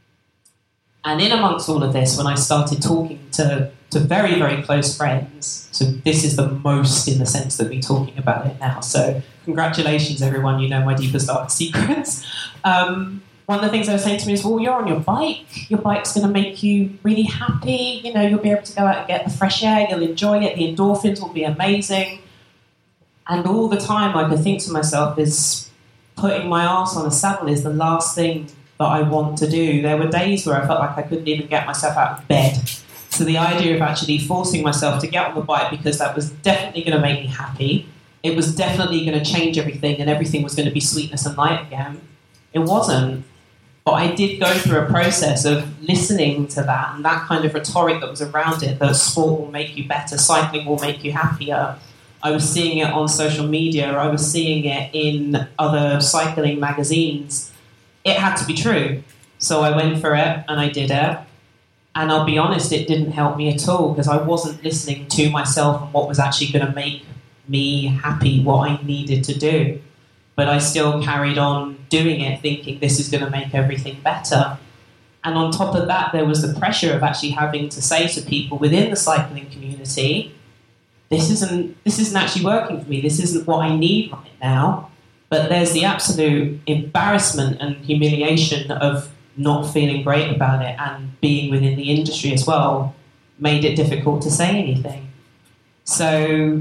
And in amongst all of this, when I started talking to very, very close friends, so this is the most in the sense that we're talking about it now, so congratulations everyone, you know my deepest dark secrets. One of the things they were saying to me is, well, you're on your bike's going to make you really happy, you'll be able to go out and get the fresh air, you'll enjoy it, the endorphins will be amazing. And all the time I could think to myself is, putting my arse on a saddle is the last thing that I want to do. There were days where I felt like I couldn't even get myself out of bed. So the idea of actually forcing myself to get on the bike, because that was definitely going to make me happy, it was definitely going to change everything and everything was going to be sweetness and light again. It wasn't. But I did go through a process of listening to that and that kind of rhetoric that was around it, that sport will make you better, cycling will make you happier. I was seeing it on social media, I was seeing it in other cycling magazines. It had to be true. So I went for it and I did it. And I'll be honest, it didn't help me at all because I wasn't listening to myself and what was actually going to make me happy, what I needed to do. But I still carried on doing it, thinking this is going to make everything better. And on top of that, there was the pressure of actually having to say to people within the cycling community, this isn't actually working for me, this isn't what I need right now. But there's the absolute embarrassment and humiliation of not feeling great about it, and being within the industry as well made it difficult to say anything. So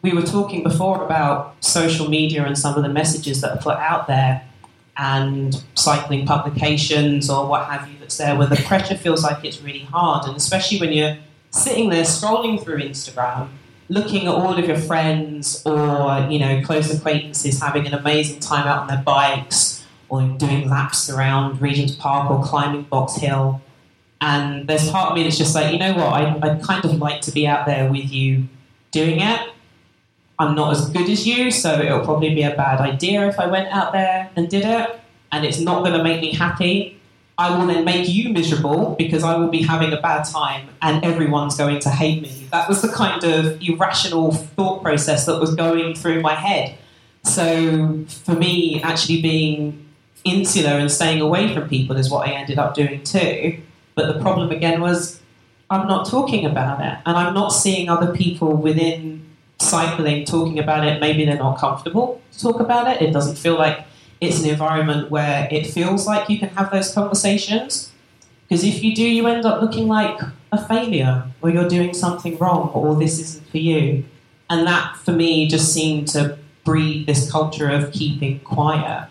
we were talking before about social media and some of the messages that are put out there and cycling publications or what have you that's there, where the pressure feels like it's really hard. And especially when you're sitting there scrolling through Instagram, looking at all of your friends or, you know, close acquaintances having an amazing time out on their bikes or doing laps around Regent's Park or climbing Box Hill. And there's part of me that's just like, you know what, I'd kind of like to be out there with you doing it. I'm not as good as you, so it'll probably be a bad idea if I went out there and did it, and it's not going to make me happy. I will then make you miserable because I will be having a bad time and everyone's going to hate me. That was the kind of irrational thought process that was going through my head. So for me, actually being insular and staying away from people is what I ended up doing too. But the problem again was I'm not talking about it, and I'm not seeing other people within cycling talking about it. Maybe they're not comfortable to talk about it. It doesn't feel like it's an environment where it feels like you can have those conversations. Because if you do, you end up looking like a failure, or you're doing something wrong, or this isn't for you. And that, for me, just seemed to breed this culture of keeping quiet.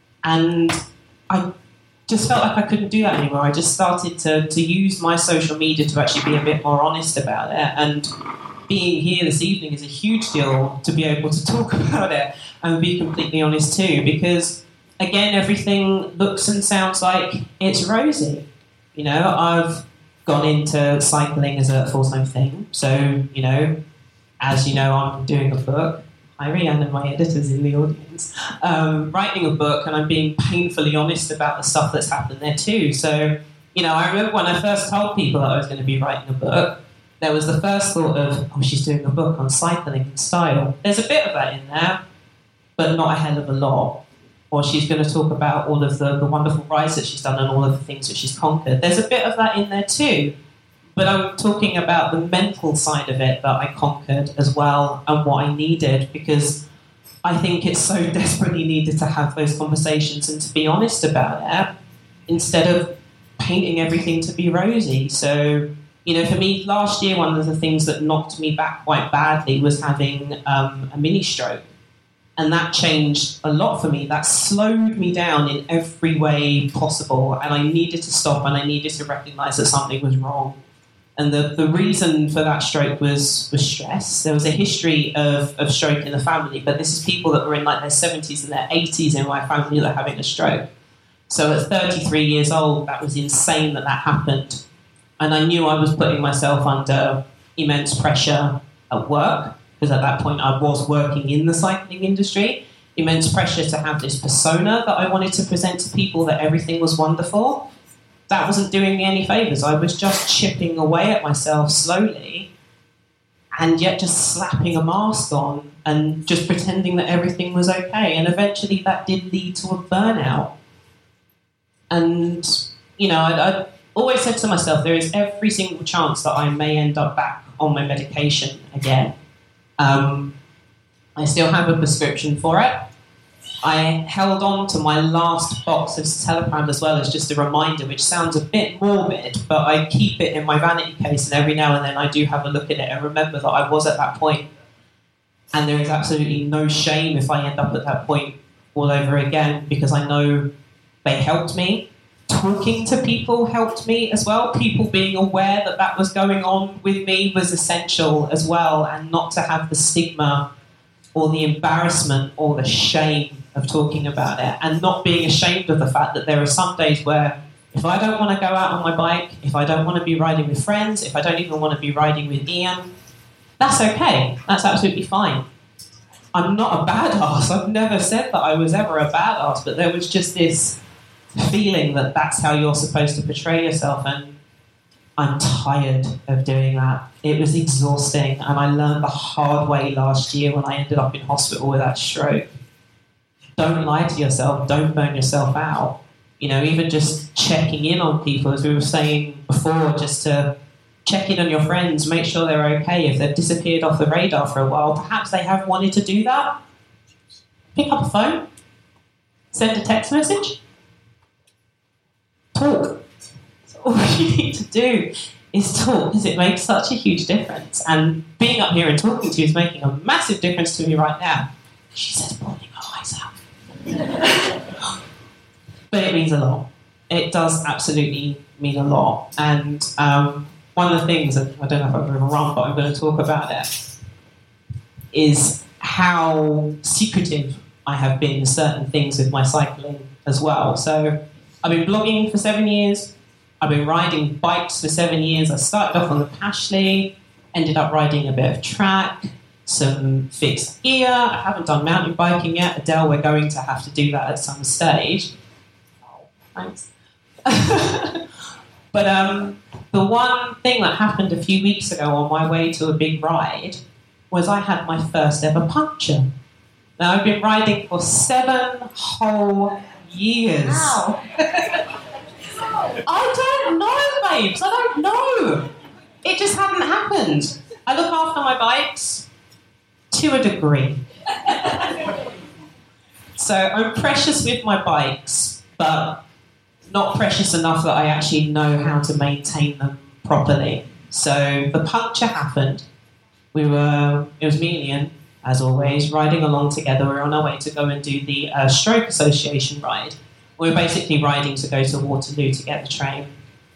And I just felt like I couldn't do that anymore. I just started to use my social media to actually be a bit more honest about it. And being here this evening is a huge deal to be able to talk about it and be completely honest too, because again, everything looks and sounds like it's rosy. You know, I've gone into cycling as a full-time thing. So, you know, as you know, I'm doing a book. Hi, Rianne, and my editor's in the audience. Writing a book, and I'm being painfully honest about the stuff that's happened there too. So, you know, I remember when I first told people that I was going to be writing a book, there was the first thought of, oh, she's doing a book on cycling and style. There's a bit of that in there, but not a hell of a lot. Or she's going to talk about all of the wonderful rides that she's done and all of the things that she's conquered. There's a bit of that in there too. But I'm talking about the mental side of it that I conquered as well and what I needed, because I think it's so desperately needed to have those conversations and to be honest about it instead of painting everything to be rosy. So, you know, for me, last year, one of the things that knocked me back quite badly was having a mini stroke. And that changed a lot for me. That slowed me down in every way possible. And I needed to stop and I needed to recognise that something was wrong. And the reason for that stroke was stress. There was a history of stroke in the family, but this is people that were in like their 70s and their 80s in my family that are having a stroke. So at 33 years old, that was insane that happened. And I knew I was putting myself under immense pressure at work, because at that point I was working in the cycling industry. Immense pressure to have this persona that I wanted to present to people, that everything was wonderful. That wasn't doing me any favours. I was just chipping away at myself slowly and yet just slapping a mask on and just pretending that everything was okay. And eventually that did lead to a burnout. And, you know, I always said to myself, there is every single chance that I may end up back on my medication again. I still have a prescription for it. I held on to my last box of citalopram as well as just a reminder, which sounds a bit morbid, but I keep it in my vanity case, and every now and then I do have a look at it and remember that I was at that point. And there is absolutely no shame if I end up at that point all over again, because I know they helped me. Talking to people helped me as well. People being aware that was going on with me was essential as well, and not to have the stigma or the embarrassment or the shame of talking about it, and not being ashamed of the fact that there are some days where if I don't want to go out on my bike, if I don't want to be riding with friends, if I don't even want to be riding with Ian, that's okay. That's absolutely fine. I'm not a badass. I've never said that I was ever a badass, but there was just this feeling that that's how you're supposed to portray yourself, and I'm tired of doing that. It was exhausting, and I learned the hard way last year when I ended up in hospital with that stroke. Don't lie to yourself. Don't burn yourself out. You know, even just checking in on people, as we were saying before, just to check in on your friends, make sure they're okay. If they've disappeared off the radar for a while, perhaps they have wanted to do that. Pick up a phone. Send a text message. Talk. That's all you need to do. is talk, because it makes such a huge difference. And being up here and talking to you is making a massive difference to me right now. She says, pulling her eyes out. But it means a lot. It does absolutely mean a lot. And one of the things, and I don't know if I'm going to run, but I'm going to talk about it, is how secretive I have been in certain things with my cycling as well. So I've been blogging for 7 years. I've been riding bikes for 7 years. I started off on the Pashley, ended up riding a bit of track, some fixed gear. I haven't done mountain biking yet. Adele, we're going to have to do that at some stage. Oh, thanks. But the one thing that happened a few weeks ago on my way to a big ride was I had my first ever puncture. Now, I've been riding for 7 whole years. Wow. I don't know, babes. I don't know. It just hadn't happened. I look after my bikes to a degree. So I'm precious with my bikes, but not precious enough that I actually know how to maintain them properly. So the puncture happened. It was me and Ian, as always, riding along together. We were on our way to go and do the Stroke Association ride. We were basically riding to go to Waterloo to get the train.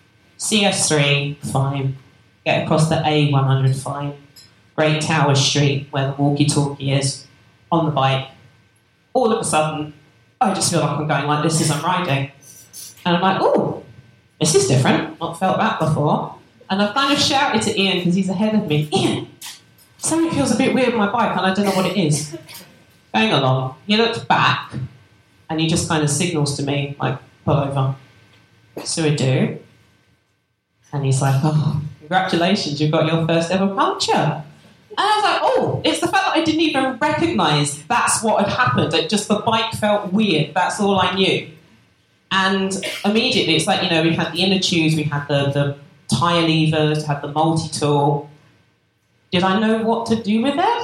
CS3, fine. Get across the A100, fine. Great Tower Street, where the walkie-talkie is, on the bike. All of a sudden, I just feel like I'm going like this as I'm riding. And I'm like, oh, this is different. Not felt that before. And I've kind of shouted to Ian, because he's ahead of me, Ian, something feels a bit weird with my bike, and I don't know what it is. Going along, he looked back, and he just kind of signals to me, like, pull over. So I do. And he's like, oh, congratulations, you've got your first ever puncture. And I was like, oh, it's the fact that I didn't even recognise that's what had happened. It just, the bike felt weird. That's all I knew. And immediately, it's like, we had the inner tubes, we had the tyre levers, had the multi-tool. Did I know what to do with it?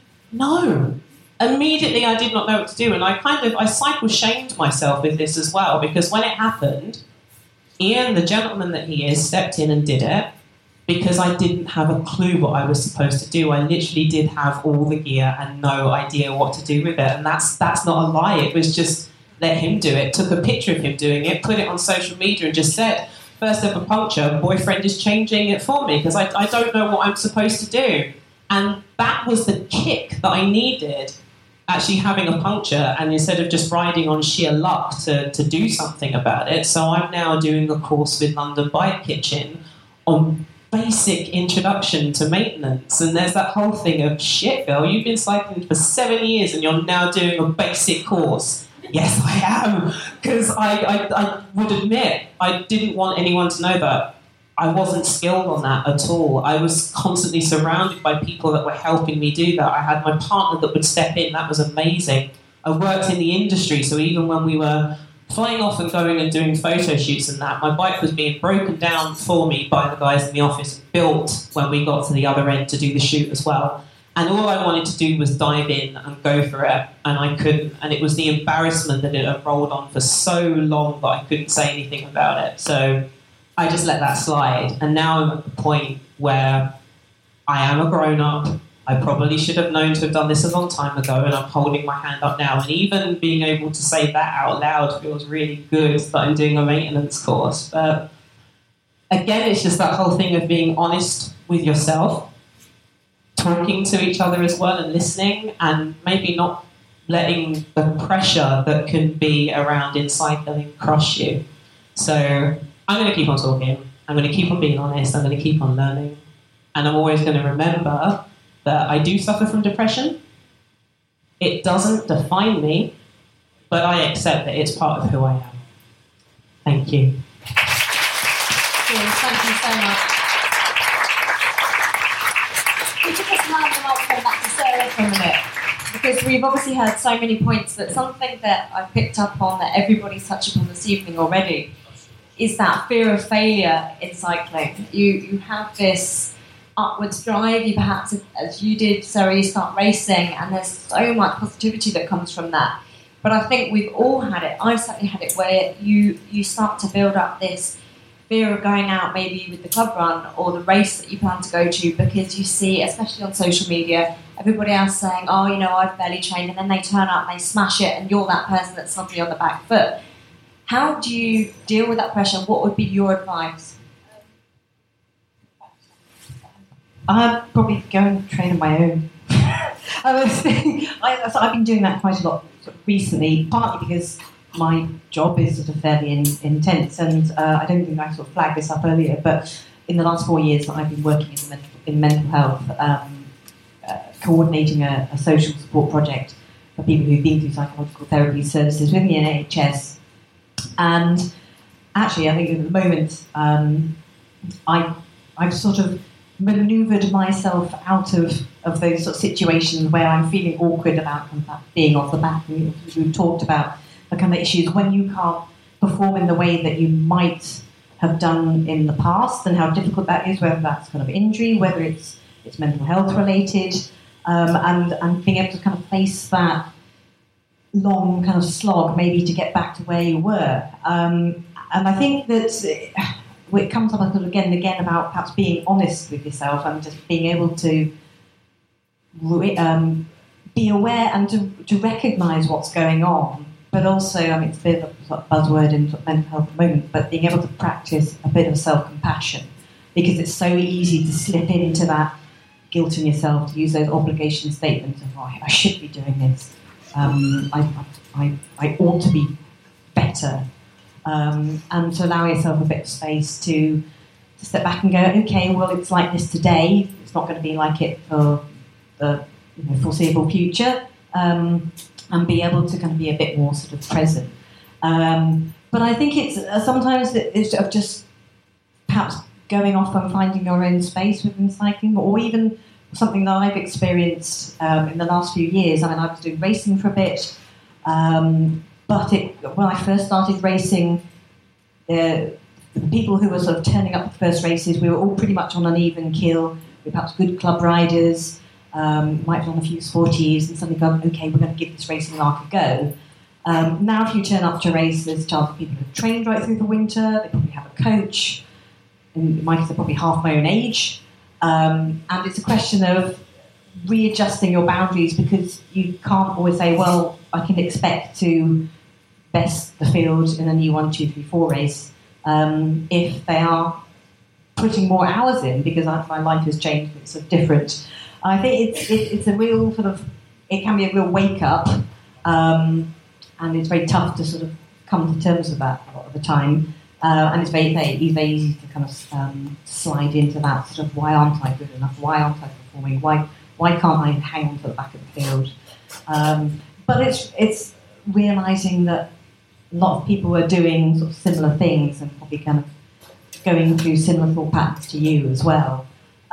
No. Immediately, I did not know what to do. And I cycle-shamed myself with this as well, because when it happened, Ian, the gentleman that he is, stepped in and did it, because I didn't have a clue what I was supposed to do. I literally did have all the gear and no idea what to do with it. And that's not a lie. It was just let him do it, took a picture of him doing it, put it on social media and just said, first ever puncture, boyfriend is changing it for me because I don't know what I'm supposed to do. And that was the kick that I needed, actually having a puncture, and instead of just riding on sheer luck to do something about it. So I'm now doing a course with London Bike Kitchen on basic introduction to maintenance. And there's that whole thing of, shit, girl, you've been cycling for 7 years and you're now doing a basic course. Yes, I am, because I would admit I didn't want anyone to know that I wasn't skilled on that at all. I was constantly surrounded by people that were helping me do that. I had my partner that would step in. That was amazing. I worked in the industry, so even when we were flying off and going and doing photo shoots and that, my bike was being broken down for me by the guys in the office, built when we got to the other end to do the shoot as well. And all I wanted to do was dive in and go for it, and I couldn't. And it was the embarrassment that it had rolled on for so long that I couldn't say anything about it. So I just let that slide. And now I'm at the point where I am a grown-up. I probably should have known to have done this a long time ago, and I'm holding my hand up now. And even being able to say that out loud feels really good that I'm doing a maintenance course. But again, it's just that whole thing of being honest with yourself, talking to each other as well and listening, and maybe not letting the pressure that can be around in cycling crush you. So I'm going to keep on talking. I'm going to keep on being honest. I'm going to keep on learning. And I'm always going to remember that I do suffer from depression. It doesn't define me, but I accept that it's part of who I am. Thank you. Thank you so much. We could just hand the microphone back to Sarah for a minute, because we've obviously heard so many points, that something that I've picked up on that everybody's touched upon this evening already is that fear of failure in cycling. You have this upwards drive, you perhaps, as you did, Sarah, you start racing, and there's so much positivity that comes from that. But I think we've all had it. I've certainly had it, where you start to build up this fear of going out maybe with the club run or the race that you plan to go to, because you see, especially on social media, everybody else saying, oh, you know, I've barely trained, and then they turn up and they smash it and you're that person that's suddenly on the back foot. How do you deal with that pressure? What would be your advice? I'd probably go and train on my own. I've been doing that quite a lot recently, partly because my job is sort of fairly intense, and I don't think I sort of flagged this up earlier, but in the last 4 years I've been working in mental health, coordinating a social support project for people who've been through psychological therapy services within the NHS. And actually, I think at the moment I've sort of manoeuvred myself out of those sort of situations where I'm feeling awkward about being off the back. We've talked about the kind of issues when you can't perform in the way that you might have done in the past, and how difficult that is, whether that's kind of injury, whether it's mental health related, and being able to kind of face that long kind of slog maybe to get back to where you were. And I think that it comes up again and again about perhaps being honest with yourself and just being able to be aware and to recognise what's going on, but also, I mean, it's a bit of a buzzword in mental health at the moment, but being able to practice a bit of self-compassion, because it's so easy to slip into that guilt in yourself, to use those obligation statements of, oh, I should be doing this, I ought to be better, and to allow yourself a bit of space to step back and go, okay, well, it's like this today, it's not going to be like it for the foreseeable future, and be able to kind of be a bit more sort of present. But I think it's sometimes it's just perhaps going off and finding your own space within cycling, or even something that I've experienced in the last few years. I mean, I was doing racing for a bit, but when I first started racing, the people who were sort of turning up the first races, we were all pretty much on an even keel. We were perhaps good club riders, might have done a few sporties, and suddenly gone, okay, we're going to give this racing arc a go. Now if you turn up to race, there's a chance of people who've trained right through the winter, they probably have a coach, and my kids are probably half my own age, and it's a question of readjusting your boundaries, because you can't always say, well, I can expect to best the field in a new 1, 2, 3, 4 race if they are putting more hours in, because my life has changed, it's sort of different. I think it's a real sort of, it can be a real wake up, and it's very tough to sort of come to terms with that a lot of the time, and it's very easy to kind of slide into that sort of, why aren't I good enough, why aren't I performing, why can't I hang on to the back of the field, but it's realising that a lot of people are doing sort of similar things and probably kind of going through similar thought patterns to you as well.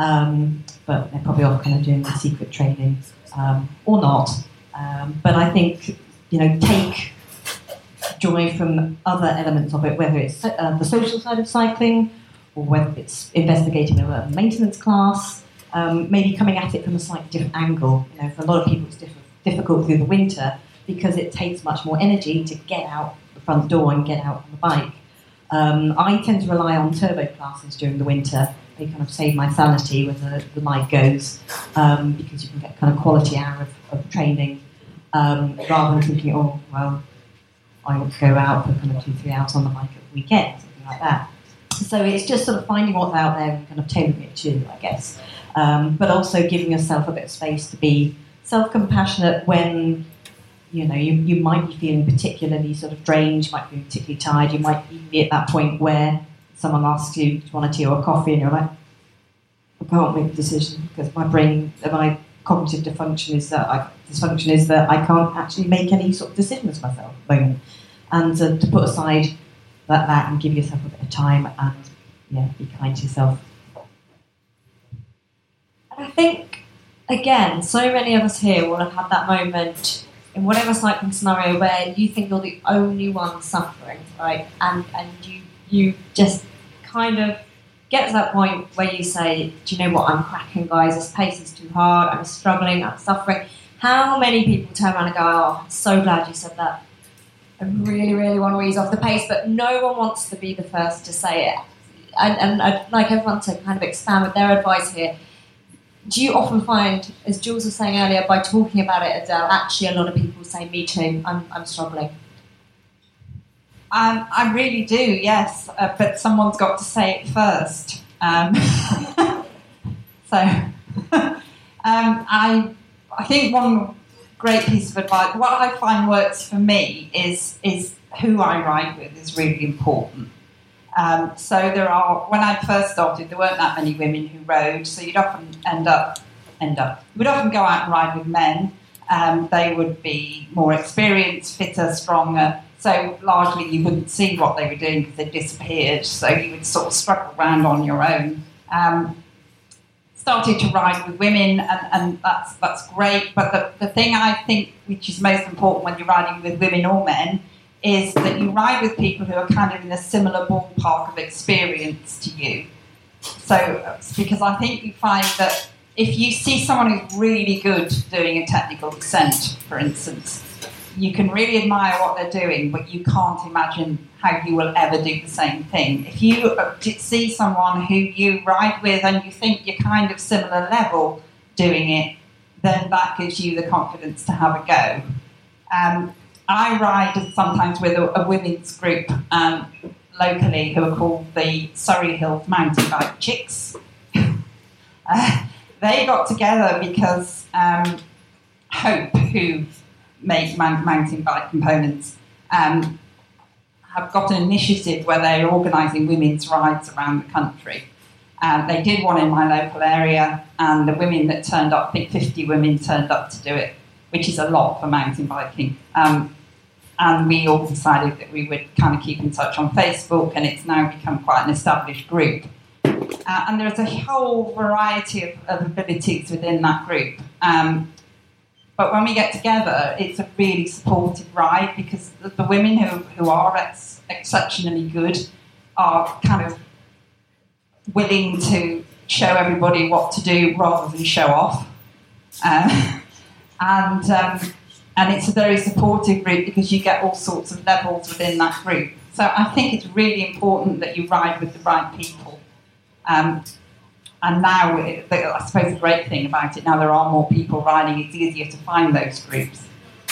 But they're probably all kind of doing the secret training, or not. But I think, take joy from other elements of it, whether it's the social side of cycling, or whether it's investigating a maintenance class, maybe coming at it from a slightly different angle. For a lot of people it's difficult through the winter because it takes much more energy to get out the front door and get out on the bike. I tend to rely on turbo classes during the winter. They kind of save my sanity when the light goes, because you can get kind of quality hour of training, rather than thinking, oh, well, I want to go out for kind of 2-3 hours on the bike at the weekend, something like that. So it's just sort of finding what's out there and kind of tailoring it to, I guess. But also giving yourself a bit of space to be self-compassionate when, you might be feeling particularly sort of drained, you might be particularly tired, you might be at that point where someone asks you, do you want a tea or a coffee? And you're like, I can't make a decision because my cognitive dysfunction is that I can't actually make any sort of decisions myself at the moment. And to put aside that and give yourself a bit of time and, be kind to yourself. And I think, again, so many of us here will have had that moment in whatever cycling scenario where you think you're the only one suffering, right? And you just kind of get to that point where you say, do you know what, I'm cracking, guys, this pace is too hard, I'm struggling, I'm suffering. How many people turn around and go, oh, I'm so glad you said that. I really, really want to ease off the pace, but no one wants to be the first to say it. and I'd like everyone to kind of expand with their advice here. Do you often find, as Jules was saying earlier, by talking about it, Adele, actually a lot of people say, me too, I'm struggling? I really do, yes, but someone's got to say it first. I think one great piece of advice, what I find works for me is who I ride with is really important. So when I first started, there weren't that many women who rode, so you'd often we'd often go out and ride with men. They would be more experienced, fitter, stronger, so largely you wouldn't see what they were doing because they disappeared, so you would sort of struggle around on your own. Started to ride with women, and that's great, but the thing I think which is most important when you're riding with women or men is that you ride with people who are kind of in a similar ballpark of experience to you. So, because I think you find that if you see someone who's really good doing a technical descent, for instance, you can really admire what they're doing, but you can't imagine how you will ever do the same thing. If you see someone who you ride with and you think you're kind of similar level doing it, then that gives you the confidence to have a go. I ride sometimes with a women's group locally who are called the Surrey Hills Mountain Bike Chicks. They got together because Hope, who make mountain bike components, have got an initiative where they're organising women's rides around the country. They did one in my local area, and the women that turned up, I think 50 women turned up to do it, which is a lot for mountain biking. And we all decided that we would kind of keep in touch on Facebook, and it's now become quite an established group. And there's a whole variety of abilities within that group. But when we get together, it's a really supportive ride because the women who are exceptionally good are kind of willing to show everybody what to do rather than show off. And it's a very supportive group because you get all sorts of levels within that group. So I think it's really important that you ride with the right people. And now, I suppose the great thing about it, now there are more people riding, it's easier to find those groups.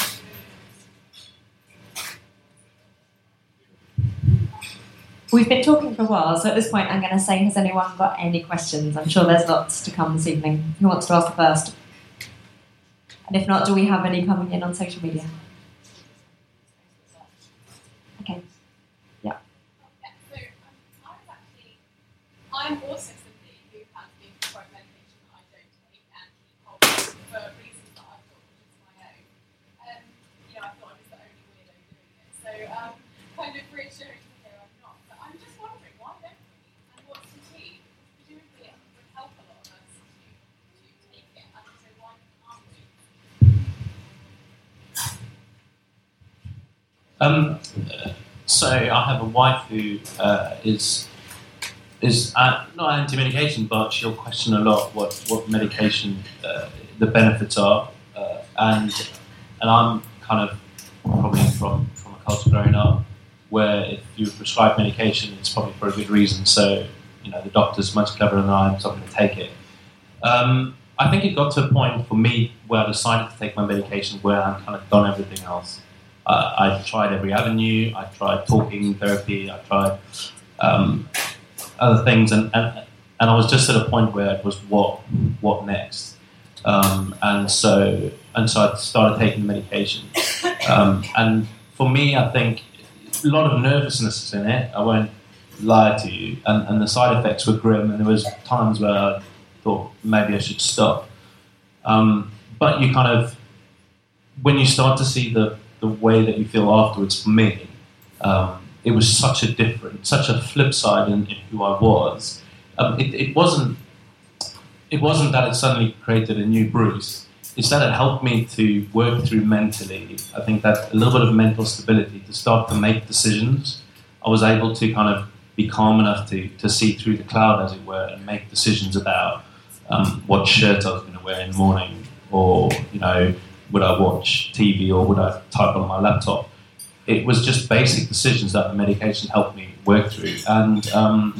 We've been talking for a while, so at this point I'm going to say, has anyone got any questions? I'm sure there's lots to come this evening. Who wants to ask first? And if not, do we have any coming in on social media? Okay. Yeah. I'm also somebody who has been prescribed medication that I don't take and keep hold of for reasons that I've got, which is my own. I thought I was the only weirdo doing it. So, kind of reassuring to hear I'm not. But I'm just wondering, why don't we? And what's the tea? Presumably it would help a lot of us to take it. And so why aren't we? So I have a wife who is not anti-medication, but she'll question a lot what medication, the benefits are, and I'm kind of probably from a culture growing up where if you prescribe medication, it's probably for a good reason. So the doctor's much cleverer than I am, so I'm going to take it. I think it got to a point for me where I decided to take my medication where I've kind of done everything else. I tried every avenue. I tried talking therapy. I tried other things, and I was just at a point where it was what next, and so I started taking medication, and for me, I think a lot of nervousness is in it. I won't lie to you, and the side effects were grim, and there was times where I thought maybe I should stop, but you kind of, when you start to see the way that you feel afterwards, for me, it was such a flip side in who I was. It wasn't that it suddenly created a new Bruce. It's that it helped me to work through mentally. I think that a little bit of mental stability to start to make decisions. I was able to kind of be calm enough to see through the cloud, as it were, and make decisions about what shirt I was going to wear in the morning, or would I watch TV or would I type on my laptop? It was just basic decisions that the medication helped me work through. And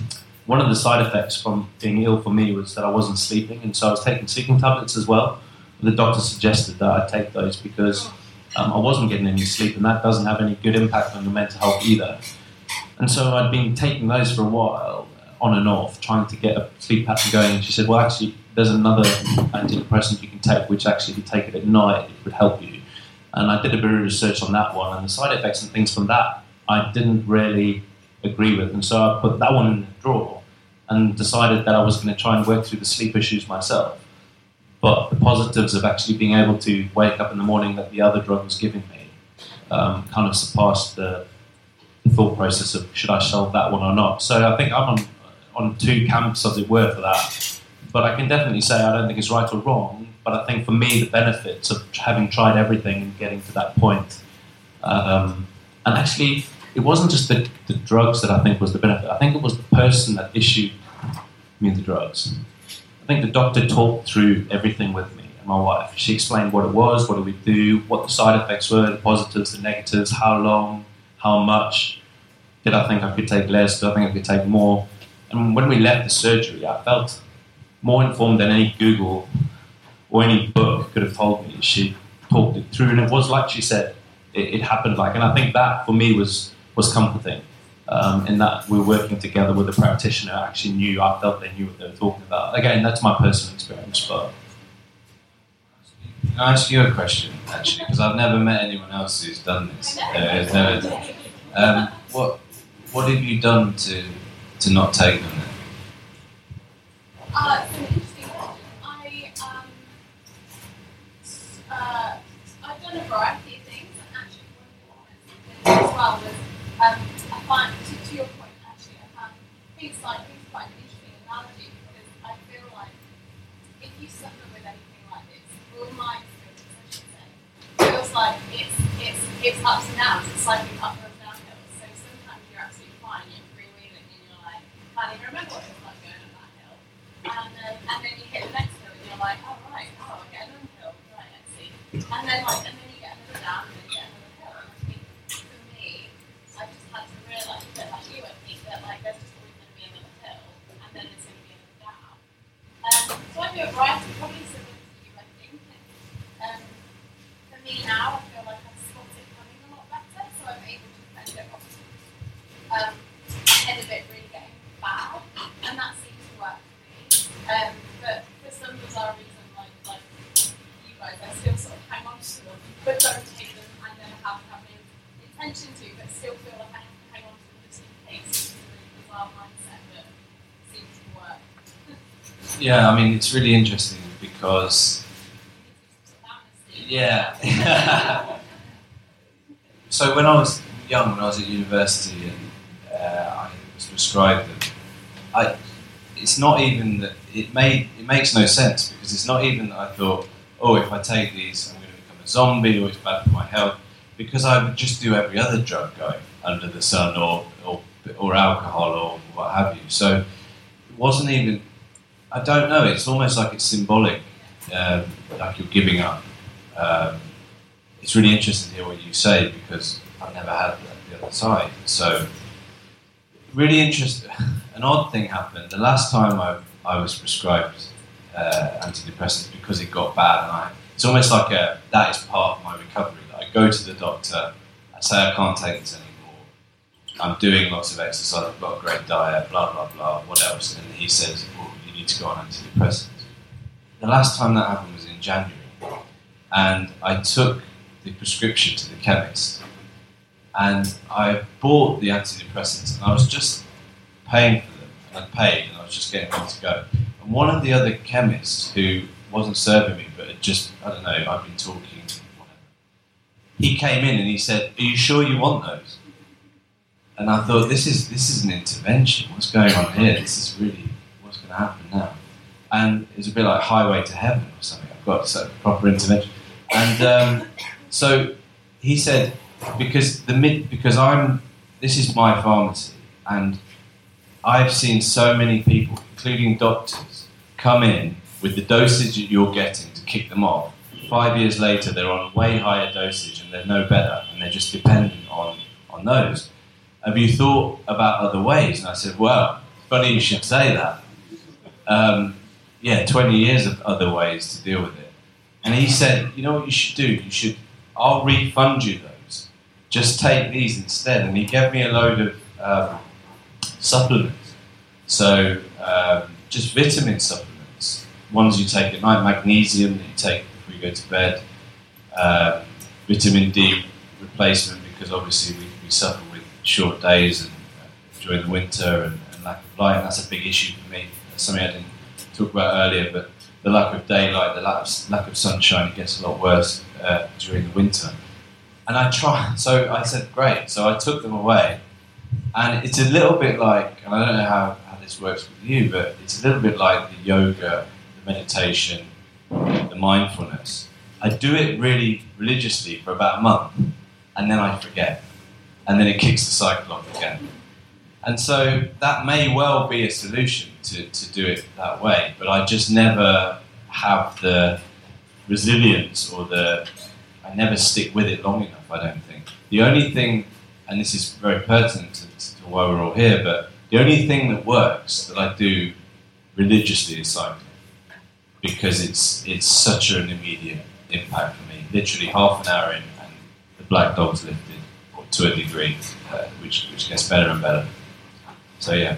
one of the side effects from being ill for me was that I wasn't sleeping, and so I was taking sleeping tablets as well. The doctor suggested that I take those because I wasn't getting any sleep, and that doesn't have any good impact on your mental health either. And so I'd been taking those for a while, on and off, trying to get a sleep pattern going. And she said, well, actually, there's another antidepressant you can take, which actually, if you take it at night, it would help you. And I did a bit of research on that one, and the side effects and things from that I didn't really agree with. And so I put that one in the drawer and decided that I was going to try and work through the sleep issues myself. But the positives of actually being able to wake up in the morning that the other drug was giving me kind of surpassed the thought process of should I shelve that one or not. So I think I'm on two camps, as it were, for that. But I can definitely say I don't think it's right or wrong, but I think for me the benefits of having tried everything and getting to that point, and actually it wasn't just the drugs that I think was the benefit. I think it was the person that issued me the drugs. I think the doctor talked through everything with me and my wife. She explained what it was, what do we do, what the side effects were, the positives, the negatives, how long, how much. Did I think I could take less? Did I think I could take more? And when we left the surgery, I felt more informed than any Google or any book could have told me. She talked it through, and it was like she said, it happened like. And I think that for me was comforting, in that we were working together with a practitioner who actually knew, I felt they knew what they were talking about. Again, that's my personal experience. But can I ask you a question, actually, because I've never met anyone else who's done this. What have you done to not take them then? It's an interesting question. I've done a variety of things, and actually one of the ones as well was I find, to your point, actually, I found things quite an interesting analogy, because I feel like if you suffer with anything like this, or my experience, I should say, feels like it's ups and downs, it's cycling up and downhill. So sometimes you're absolutely fine, you're freewheeling, and you're like, can't even remember what it was like going up that hill. And then you hit the next hill, and you're like, oh right, I get another hill, right, let's see. And then you get another down, and then you get another hill. And I think for me, I just had to realise, a bit like you, I think that there's just always going to be another hill, and then there's going to be another down. So I do a variety, probably similar to you, I think. And for me now, I feel like I've spotted it coming a lot better, so I'm able to fend it off ahead of it really getting bad, and that seems to work for me. But for some bizarre reason, like you guys, I still sort of hang on to them, but don't take them. I never have the intention to, but still feel like I have to hang on to them just in case. It's a really bizarre mindset that seems to work. Yeah, I mean, it's really interesting because... Yeah. So when I was young, when I was at university and I was prescribed them, it's not even that it makes no sense, because it's not even that I thought, oh, if I take these, I'm going to become a zombie, or it's bad for my health, because I would just do every other drug going under the sun, or alcohol, or what have you. So it wasn't even, I don't know, it's almost like it's symbolic, like you're giving up. It's really interesting to hear what you say, because I've never had the other side. So really interesting. An odd thing happened. The last time I was prescribed antidepressants because it got bad, and it's almost like that is part of my recovery. That I go to the doctor, I say I can't take this anymore. I'm doing lots of exercise, I've got a great diet, blah blah blah. What else? And he says, well, you need to go on antidepressants. The last time that happened was in January, and I took the prescription to the chemist, and I bought the antidepressants, and I was just paying for them, and I paid, and I was just getting ready to go. And one of the other chemists who wasn't serving me, but had just, I don't know, I've been talking, whatever, he came in and he said, are you sure you want those? And I thought, this is an intervention. What's going on here? This is really, what's going to happen now? And it was a bit like Highway to Heaven or something. I've got a proper intervention. And so he said, because this is my pharmacy, and I've seen so many people, including doctors, come in with the dosage that you're getting to kick them off. 5 years later, they're on way higher dosage and they're no better, and they're just dependent on those. Have you thought about other ways? And I said, well, funny you should say that. 20 years of other ways to deal with it. And he said, you know what you should do? I'll refund you those. Just take these instead. And he gave me a load of supplements. So just vitamin supplements. Ones you take at night, magnesium that you take before you go to bed, vitamin D replacement, because obviously we suffer with short days and during the winter and lack of light. And that's a big issue for me. That's something I didn't talk about earlier, but the lack of daylight, the lack of sunshine, it gets a lot worse during the winter. And so I said, great. So I took them away. And it's a little bit like, and I don't know how this works with you, but it's a little bit like the yoga, the meditation, the mindfulness. I do it really religiously for about a month, and then I forget. And then it kicks the cycle off again. And so that may well be a solution to do it that way, but I just never have the resilience I never stick with it long enough, I don't think. The only thing, and this is very pertinent to why we're all here, but the only thing that works that I do religiously is cycling, because it's such an immediate impact for me. Literally half an hour in and the black dog's lifted, or to a degree, which gets better and better. So yeah.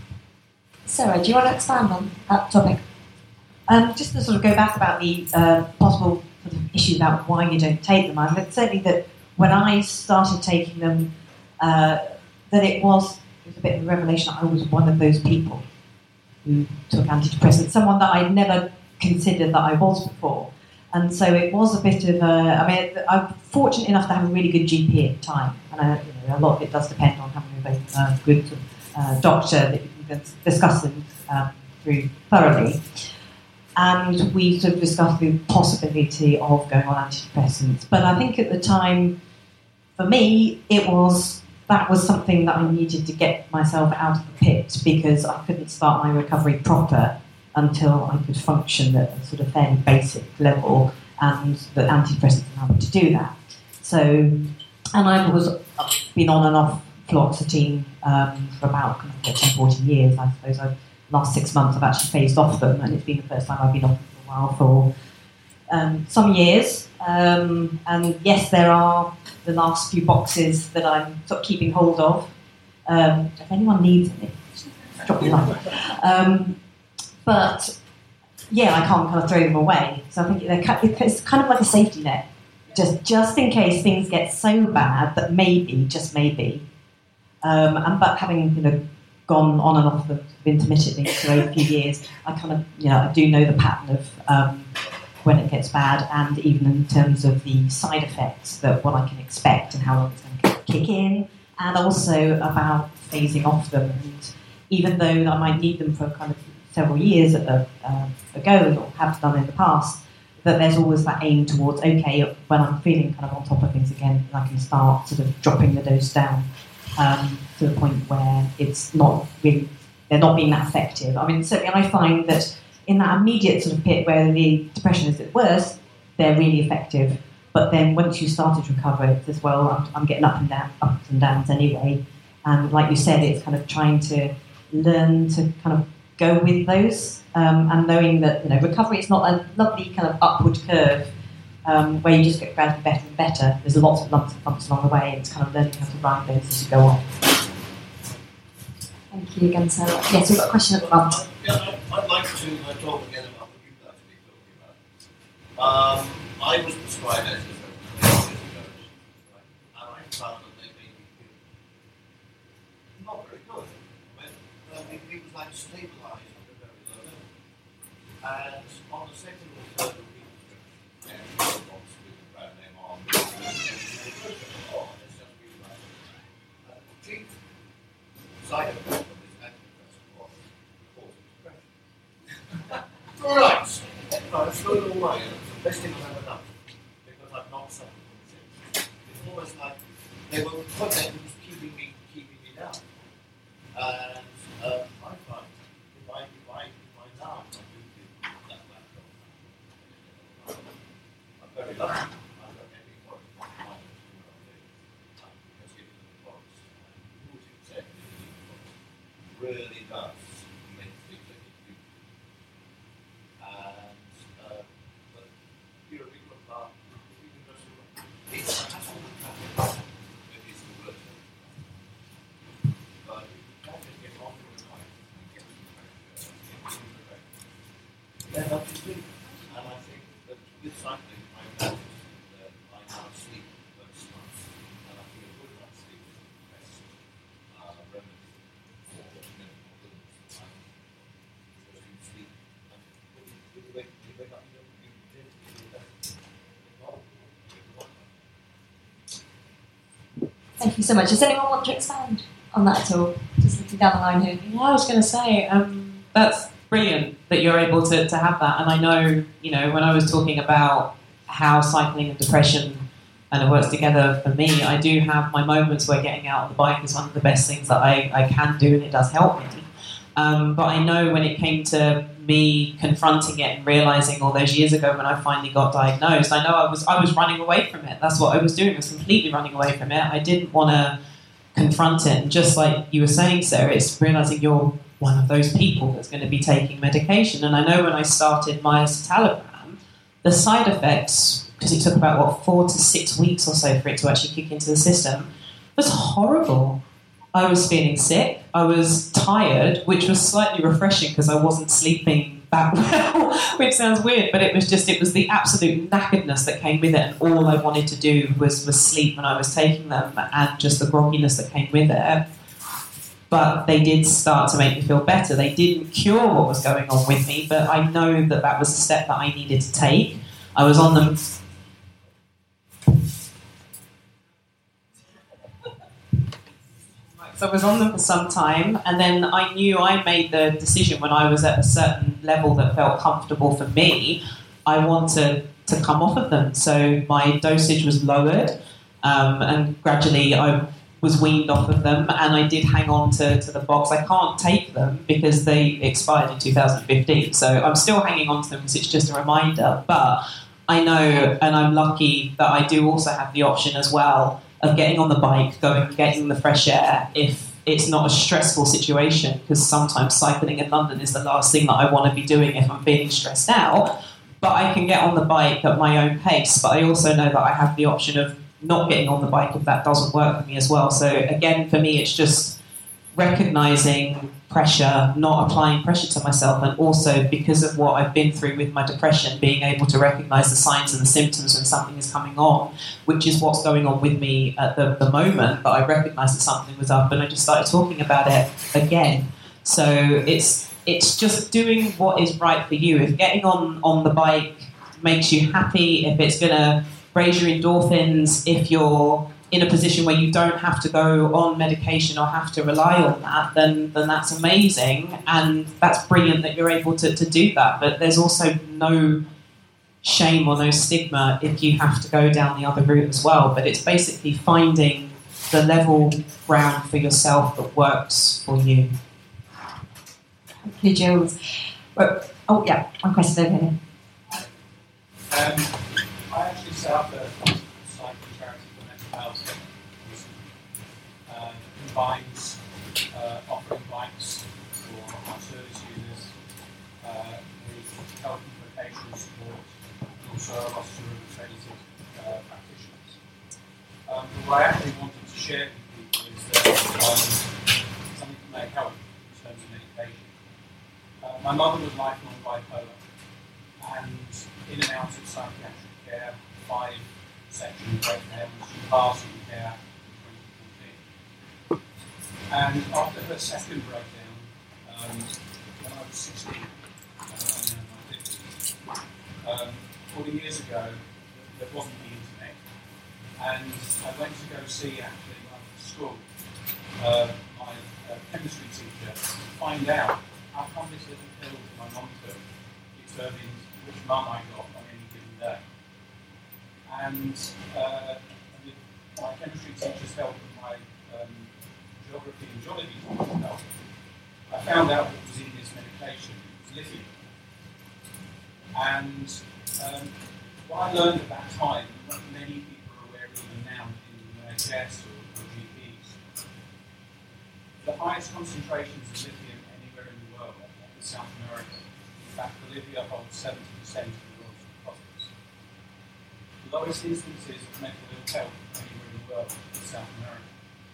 Sarah, do you want to expand on that topic? Just to sort of go back about the possible sort of issue about why you don't take them. I mean, certainly that when I started taking them, that it was a bit of a revelation. I was one of those people who took antidepressants, someone that I'd never considered that I was before. And so it was a bit of I'm fortunate enough to have a really good GP at the time. And a lot of it does depend on having a very good doctor that you can discuss them through thoroughly. And we sort of discussed the possibility of going on antidepressants. But I think at the time, for me, that was something that I needed to get myself out of the pit, because I couldn't start my recovery proper until I could function at a sort of fairly basic level, and the antidepressants allowed me to do that. So, and I was been on and off fluoxetine for about 13, 14 years. I suppose last 6 months I've actually phased off them, and it's been the first time I've been off for a while for some years. And yes, there are the last few boxes that I'm sort of keeping hold of. If anyone needs any, drop me a line. But yeah, I can't kind of throw them away. So I think it's kind of like a safety net, just in case things get so bad that maybe, just maybe, but having gone on and off them intermittently for a few years, I kind of I do know the pattern of when it gets bad, and even in terms of the side effects, that what I can expect and how long it's going to kick in, and also about phasing off them. And even though I might need them for kind of several years ago, or have done in the past, that there's always that aim towards, okay, when I'm feeling kind of on top of things again, I can start sort of dropping the dose down to the point where it's not really, they're not being that effective. I mean, certainly I find that in that immediate sort of pit where the depression is at worst, they're really effective. But then once you started to recover, it's as well, I'm getting ups and downs anyway. And like you said, it's kind of trying to learn to kind of go with those, and knowing that recovery is not a lovely kind of upward curve where you just get gradually better and better. There's lots of lumps and bumps along the way, and it's kind of learning how to ride those as you go on. Thank you again, Sarah. Yes, we've got a question at the front. I'd like to talk again about what you've actually talking about. I was prescribed antidepressants years ago, and I found that they made me feel not very good. It was like stabilised at a very low level. And on the second or third of the prescription, box with the brand name on, it's just really like the chief side effect of this antidepressant was causing depression. Right. I threw it all away. It's the best thing I've ever done, because I've not suffered from it. It's almost like they were was keeping me down. And I find if I now not using that laptop, I'm very lucky. I've got every point of my mind because given the forest, losing second really does make things that you do. And but you're a big part. You can just it's absolutely nothing. It is the word. But you can't just get on with life and get the then up to sleep. And I think that with cycling, I've noticed that I now sleep most months, and I feel good about sleep is the best remedy for mental illness. Because you sleep, and when you wake up, you tend to feel better. Thank you so much. Does anyone want to expand on that at all? Just looking down the line here. Yeah, I was going to say, that's brilliant that you're able to have that. And I know, when I was talking about how cycling and depression kind of works together for me, I do have my moments where getting out on the bike is one of the best things that I can do, and it does help me. But I know when it came to me confronting it and realising all those years ago when I finally got diagnosed, I know I was running away from it. That's what I was doing. I was completely running away from it. I didn't want to confront it. And just like you were saying, Sarah, it's realising you're one of those people that's going to be taking medication. And I know when I started my citalopram, the side effects, because it took about, 4 to 6 weeks or so for it to actually kick into the system, was horrible. I was feeling sick, I was tired, which was slightly refreshing because I wasn't sleeping that well, which sounds weird, but it was the absolute knackeredness that came with it, and all I wanted to do was sleep when I was taking them, and just the grogginess that came with it. But they did start to make me feel better. They didn't cure what was going on with me, but I know that was a step that I needed to take. I was on them. So I was on them for some time, and then I knew I made the decision when I was at a certain level that felt comfortable for me, I wanted to come off of them. So my dosage was lowered, and gradually I was weaned off of them, and I did hang on to the box. I can't take them because they expired in 2015, so I'm still hanging on to them because it's just a reminder. But I know, and I'm lucky that I do also have the option as well of getting on the bike, going and getting the fresh air if it's not a stressful situation, because sometimes cycling in London is the last thing that I want to be doing if I'm feeling stressed out. But I can get on the bike at my own pace, but I also know that I have the option of not getting on the bike if that doesn't work for me as well. So again, for me, it's just recognising pressure, not applying pressure to myself, and also because of what I've been through with my depression, being able to recognise the signs and the symptoms when something is coming on, which is what's going on with me at the moment. But I recognised that something was up, and I just started talking about it again. So it's just doing what is right for you. If getting on the bike makes you happy, if it's going to raise your endorphins, if you're in a position where you don't have to go on medication or have to rely on that, then that's amazing, and that's brilliant that you're able to do that. But there's also no shame or no stigma if you have to go down the other route as well. But it's basically finding the level ground for yourself that works for you. Thank you, Jules. Oh, yeah, one question over here. I actually set up a cycling charity for mental health. Combines offering bikes for our service users with health and vocational support, and also a roster of accredited practitioners. But what I actually wanted to share with people is that something that may help in terms of medication. My mother was lifelong bipolar, and in and out of psychiatric care, 5-section breakdown. She passed in care in 2014. And after her second breakdown, when I was 16, and in my 50s, 40 years ago, there wasn't the internet. And I went to go see, actually, after school, my chemistry teacher to find out how come this little pill that my mum took determined which mum I got on any given day. And with my chemistry teacher's help and my geography and geology teacher's help, I found out what was in this medication. It was lithium. And what I learned at that time, what many people are aware of even now in the NHS or GPs, the higher highest concentrations of lithium anywhere in the world is South America. In fact, Bolivia holds 70% of the world's deposits. The lowest instances of mental ill health anywhere in the world is South America.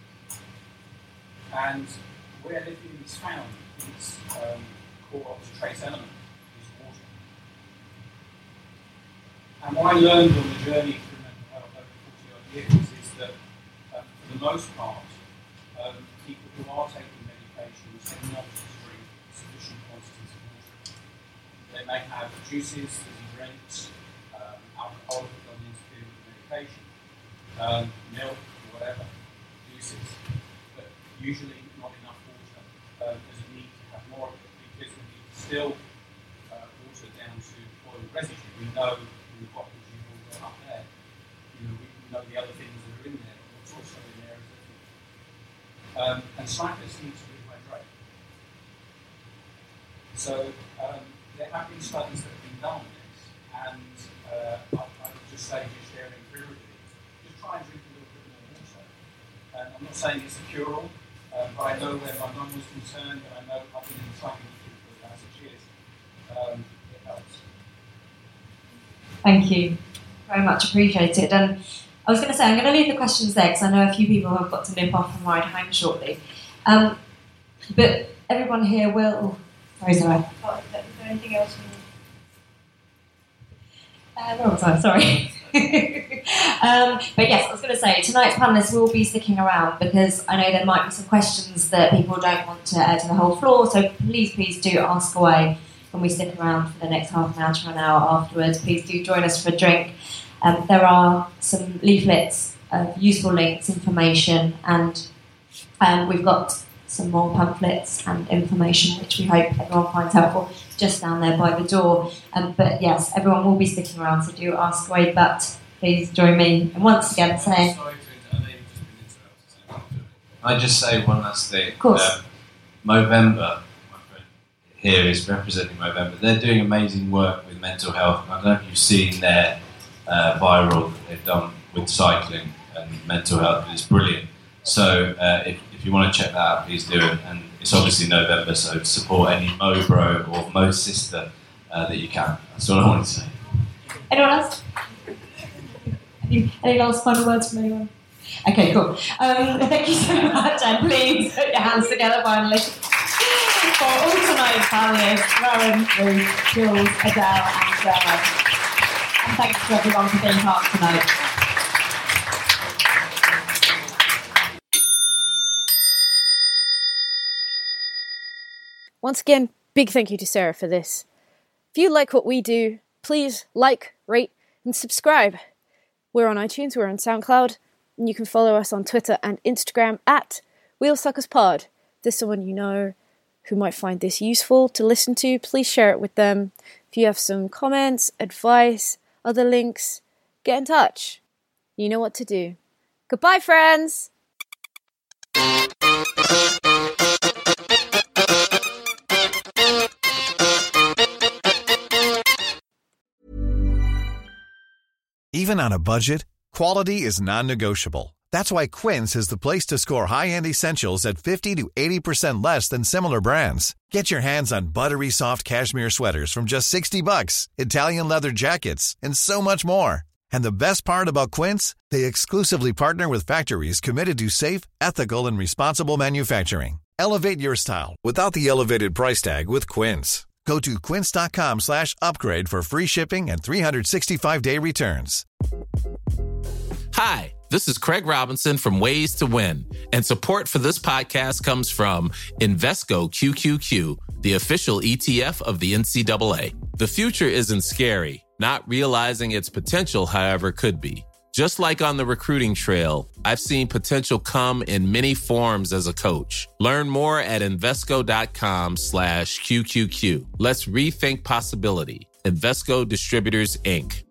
And where lithium is found, its core trace element is water. And what I learned on the journey through mental health over 40-odd years is that, for the most part, people who are taking medications tend not to drink sufficient quantities of water. They may have juices, fizzy drinks, alcohol that doesn't interfere with the medication, milk, whatever, juices, but usually not enough water. There's a need to have more of it because when you distill water down to oil residue, we know in the bottles you've all got up there, we know the other things that are in there, but what's also in there is lithium. And cyclists need to rehydrate. So there have been studies that have been done on this, and I would just say, just sharing through with you, just try and drink a little bit more water. I'm not saying it's a cure-all, but I know where my mum was concerned, and I know I've been in the cycling industry for about 6 years. It helps. Thank you. Very much appreciated. And I was going to say, I'm going to leave the questions there because I know a few people have got to nip off and ride home shortly. But everyone here will... Sorry, Zoe. Is there anything else? Where was I? Sorry. But yes, I was going to say, tonight's panellists will be sticking around because I know there might be some questions that people don't want to air to the whole floor, so please do ask away when we stick around for the next half an hour to an hour afterwards. Please do join us for a drink. There are some leaflets of useful links, information, and we've got some more pamphlets and information which we hope everyone finds helpful just down there by the door. But yes, everyone will be sticking around, so do ask away, but please join me and once again saying... I just say one last thing. Of course. Movember, my friend here is representing Movember. They're doing amazing work with mental health. I don't know if you've seen their viral that they've done with cycling and mental health. It's brilliant. So if you want to check that out, please do it. And it's obviously November, so support any Mo bro or Mo sister that you can. That's all I wanted to say. Anyone else? Any last final words from anyone? Okay, cool. Thank you so much, and please put your hands together finally for all tonight's panellists, Rowan, Ruth, Jules, Adele, and Sarah. And thanks to everyone for being part tonight. Once again, big thank you to Sarah for this. If you like what we do, please like, rate, and subscribe. We're on iTunes, we're on SoundCloud, and you can follow us on Twitter and Instagram at WheelSuckersPod. If there's someone you know who might find this useful to listen to, please share it with them. If you have some comments, advice, other links, get in touch. You know what to do. Goodbye, friends! Even on a budget, quality is non-negotiable. That's why Quince is the place to score high-end essentials at 50 to 80% less than similar brands. Get your hands on buttery soft cashmere sweaters from just $60, Italian leather jackets, and so much more. And the best part about Quince, they exclusively partner with factories committed to safe, ethical, and responsible manufacturing. Elevate your style without the elevated price tag with Quince. Go to quince.com/upgrade for free shipping and 365-day returns. Hi, this is Craig Robinson from Ways to Win, and support for this podcast comes from Invesco QQQ, the official ETF of the NCAA. The future isn't scary. Not realizing its potential, however, could be. Just like on the recruiting trail, I've seen potential come in many forms as a coach. Learn more at Invesco.com/QQQ. Let's rethink possibility. Invesco Distributors, Inc.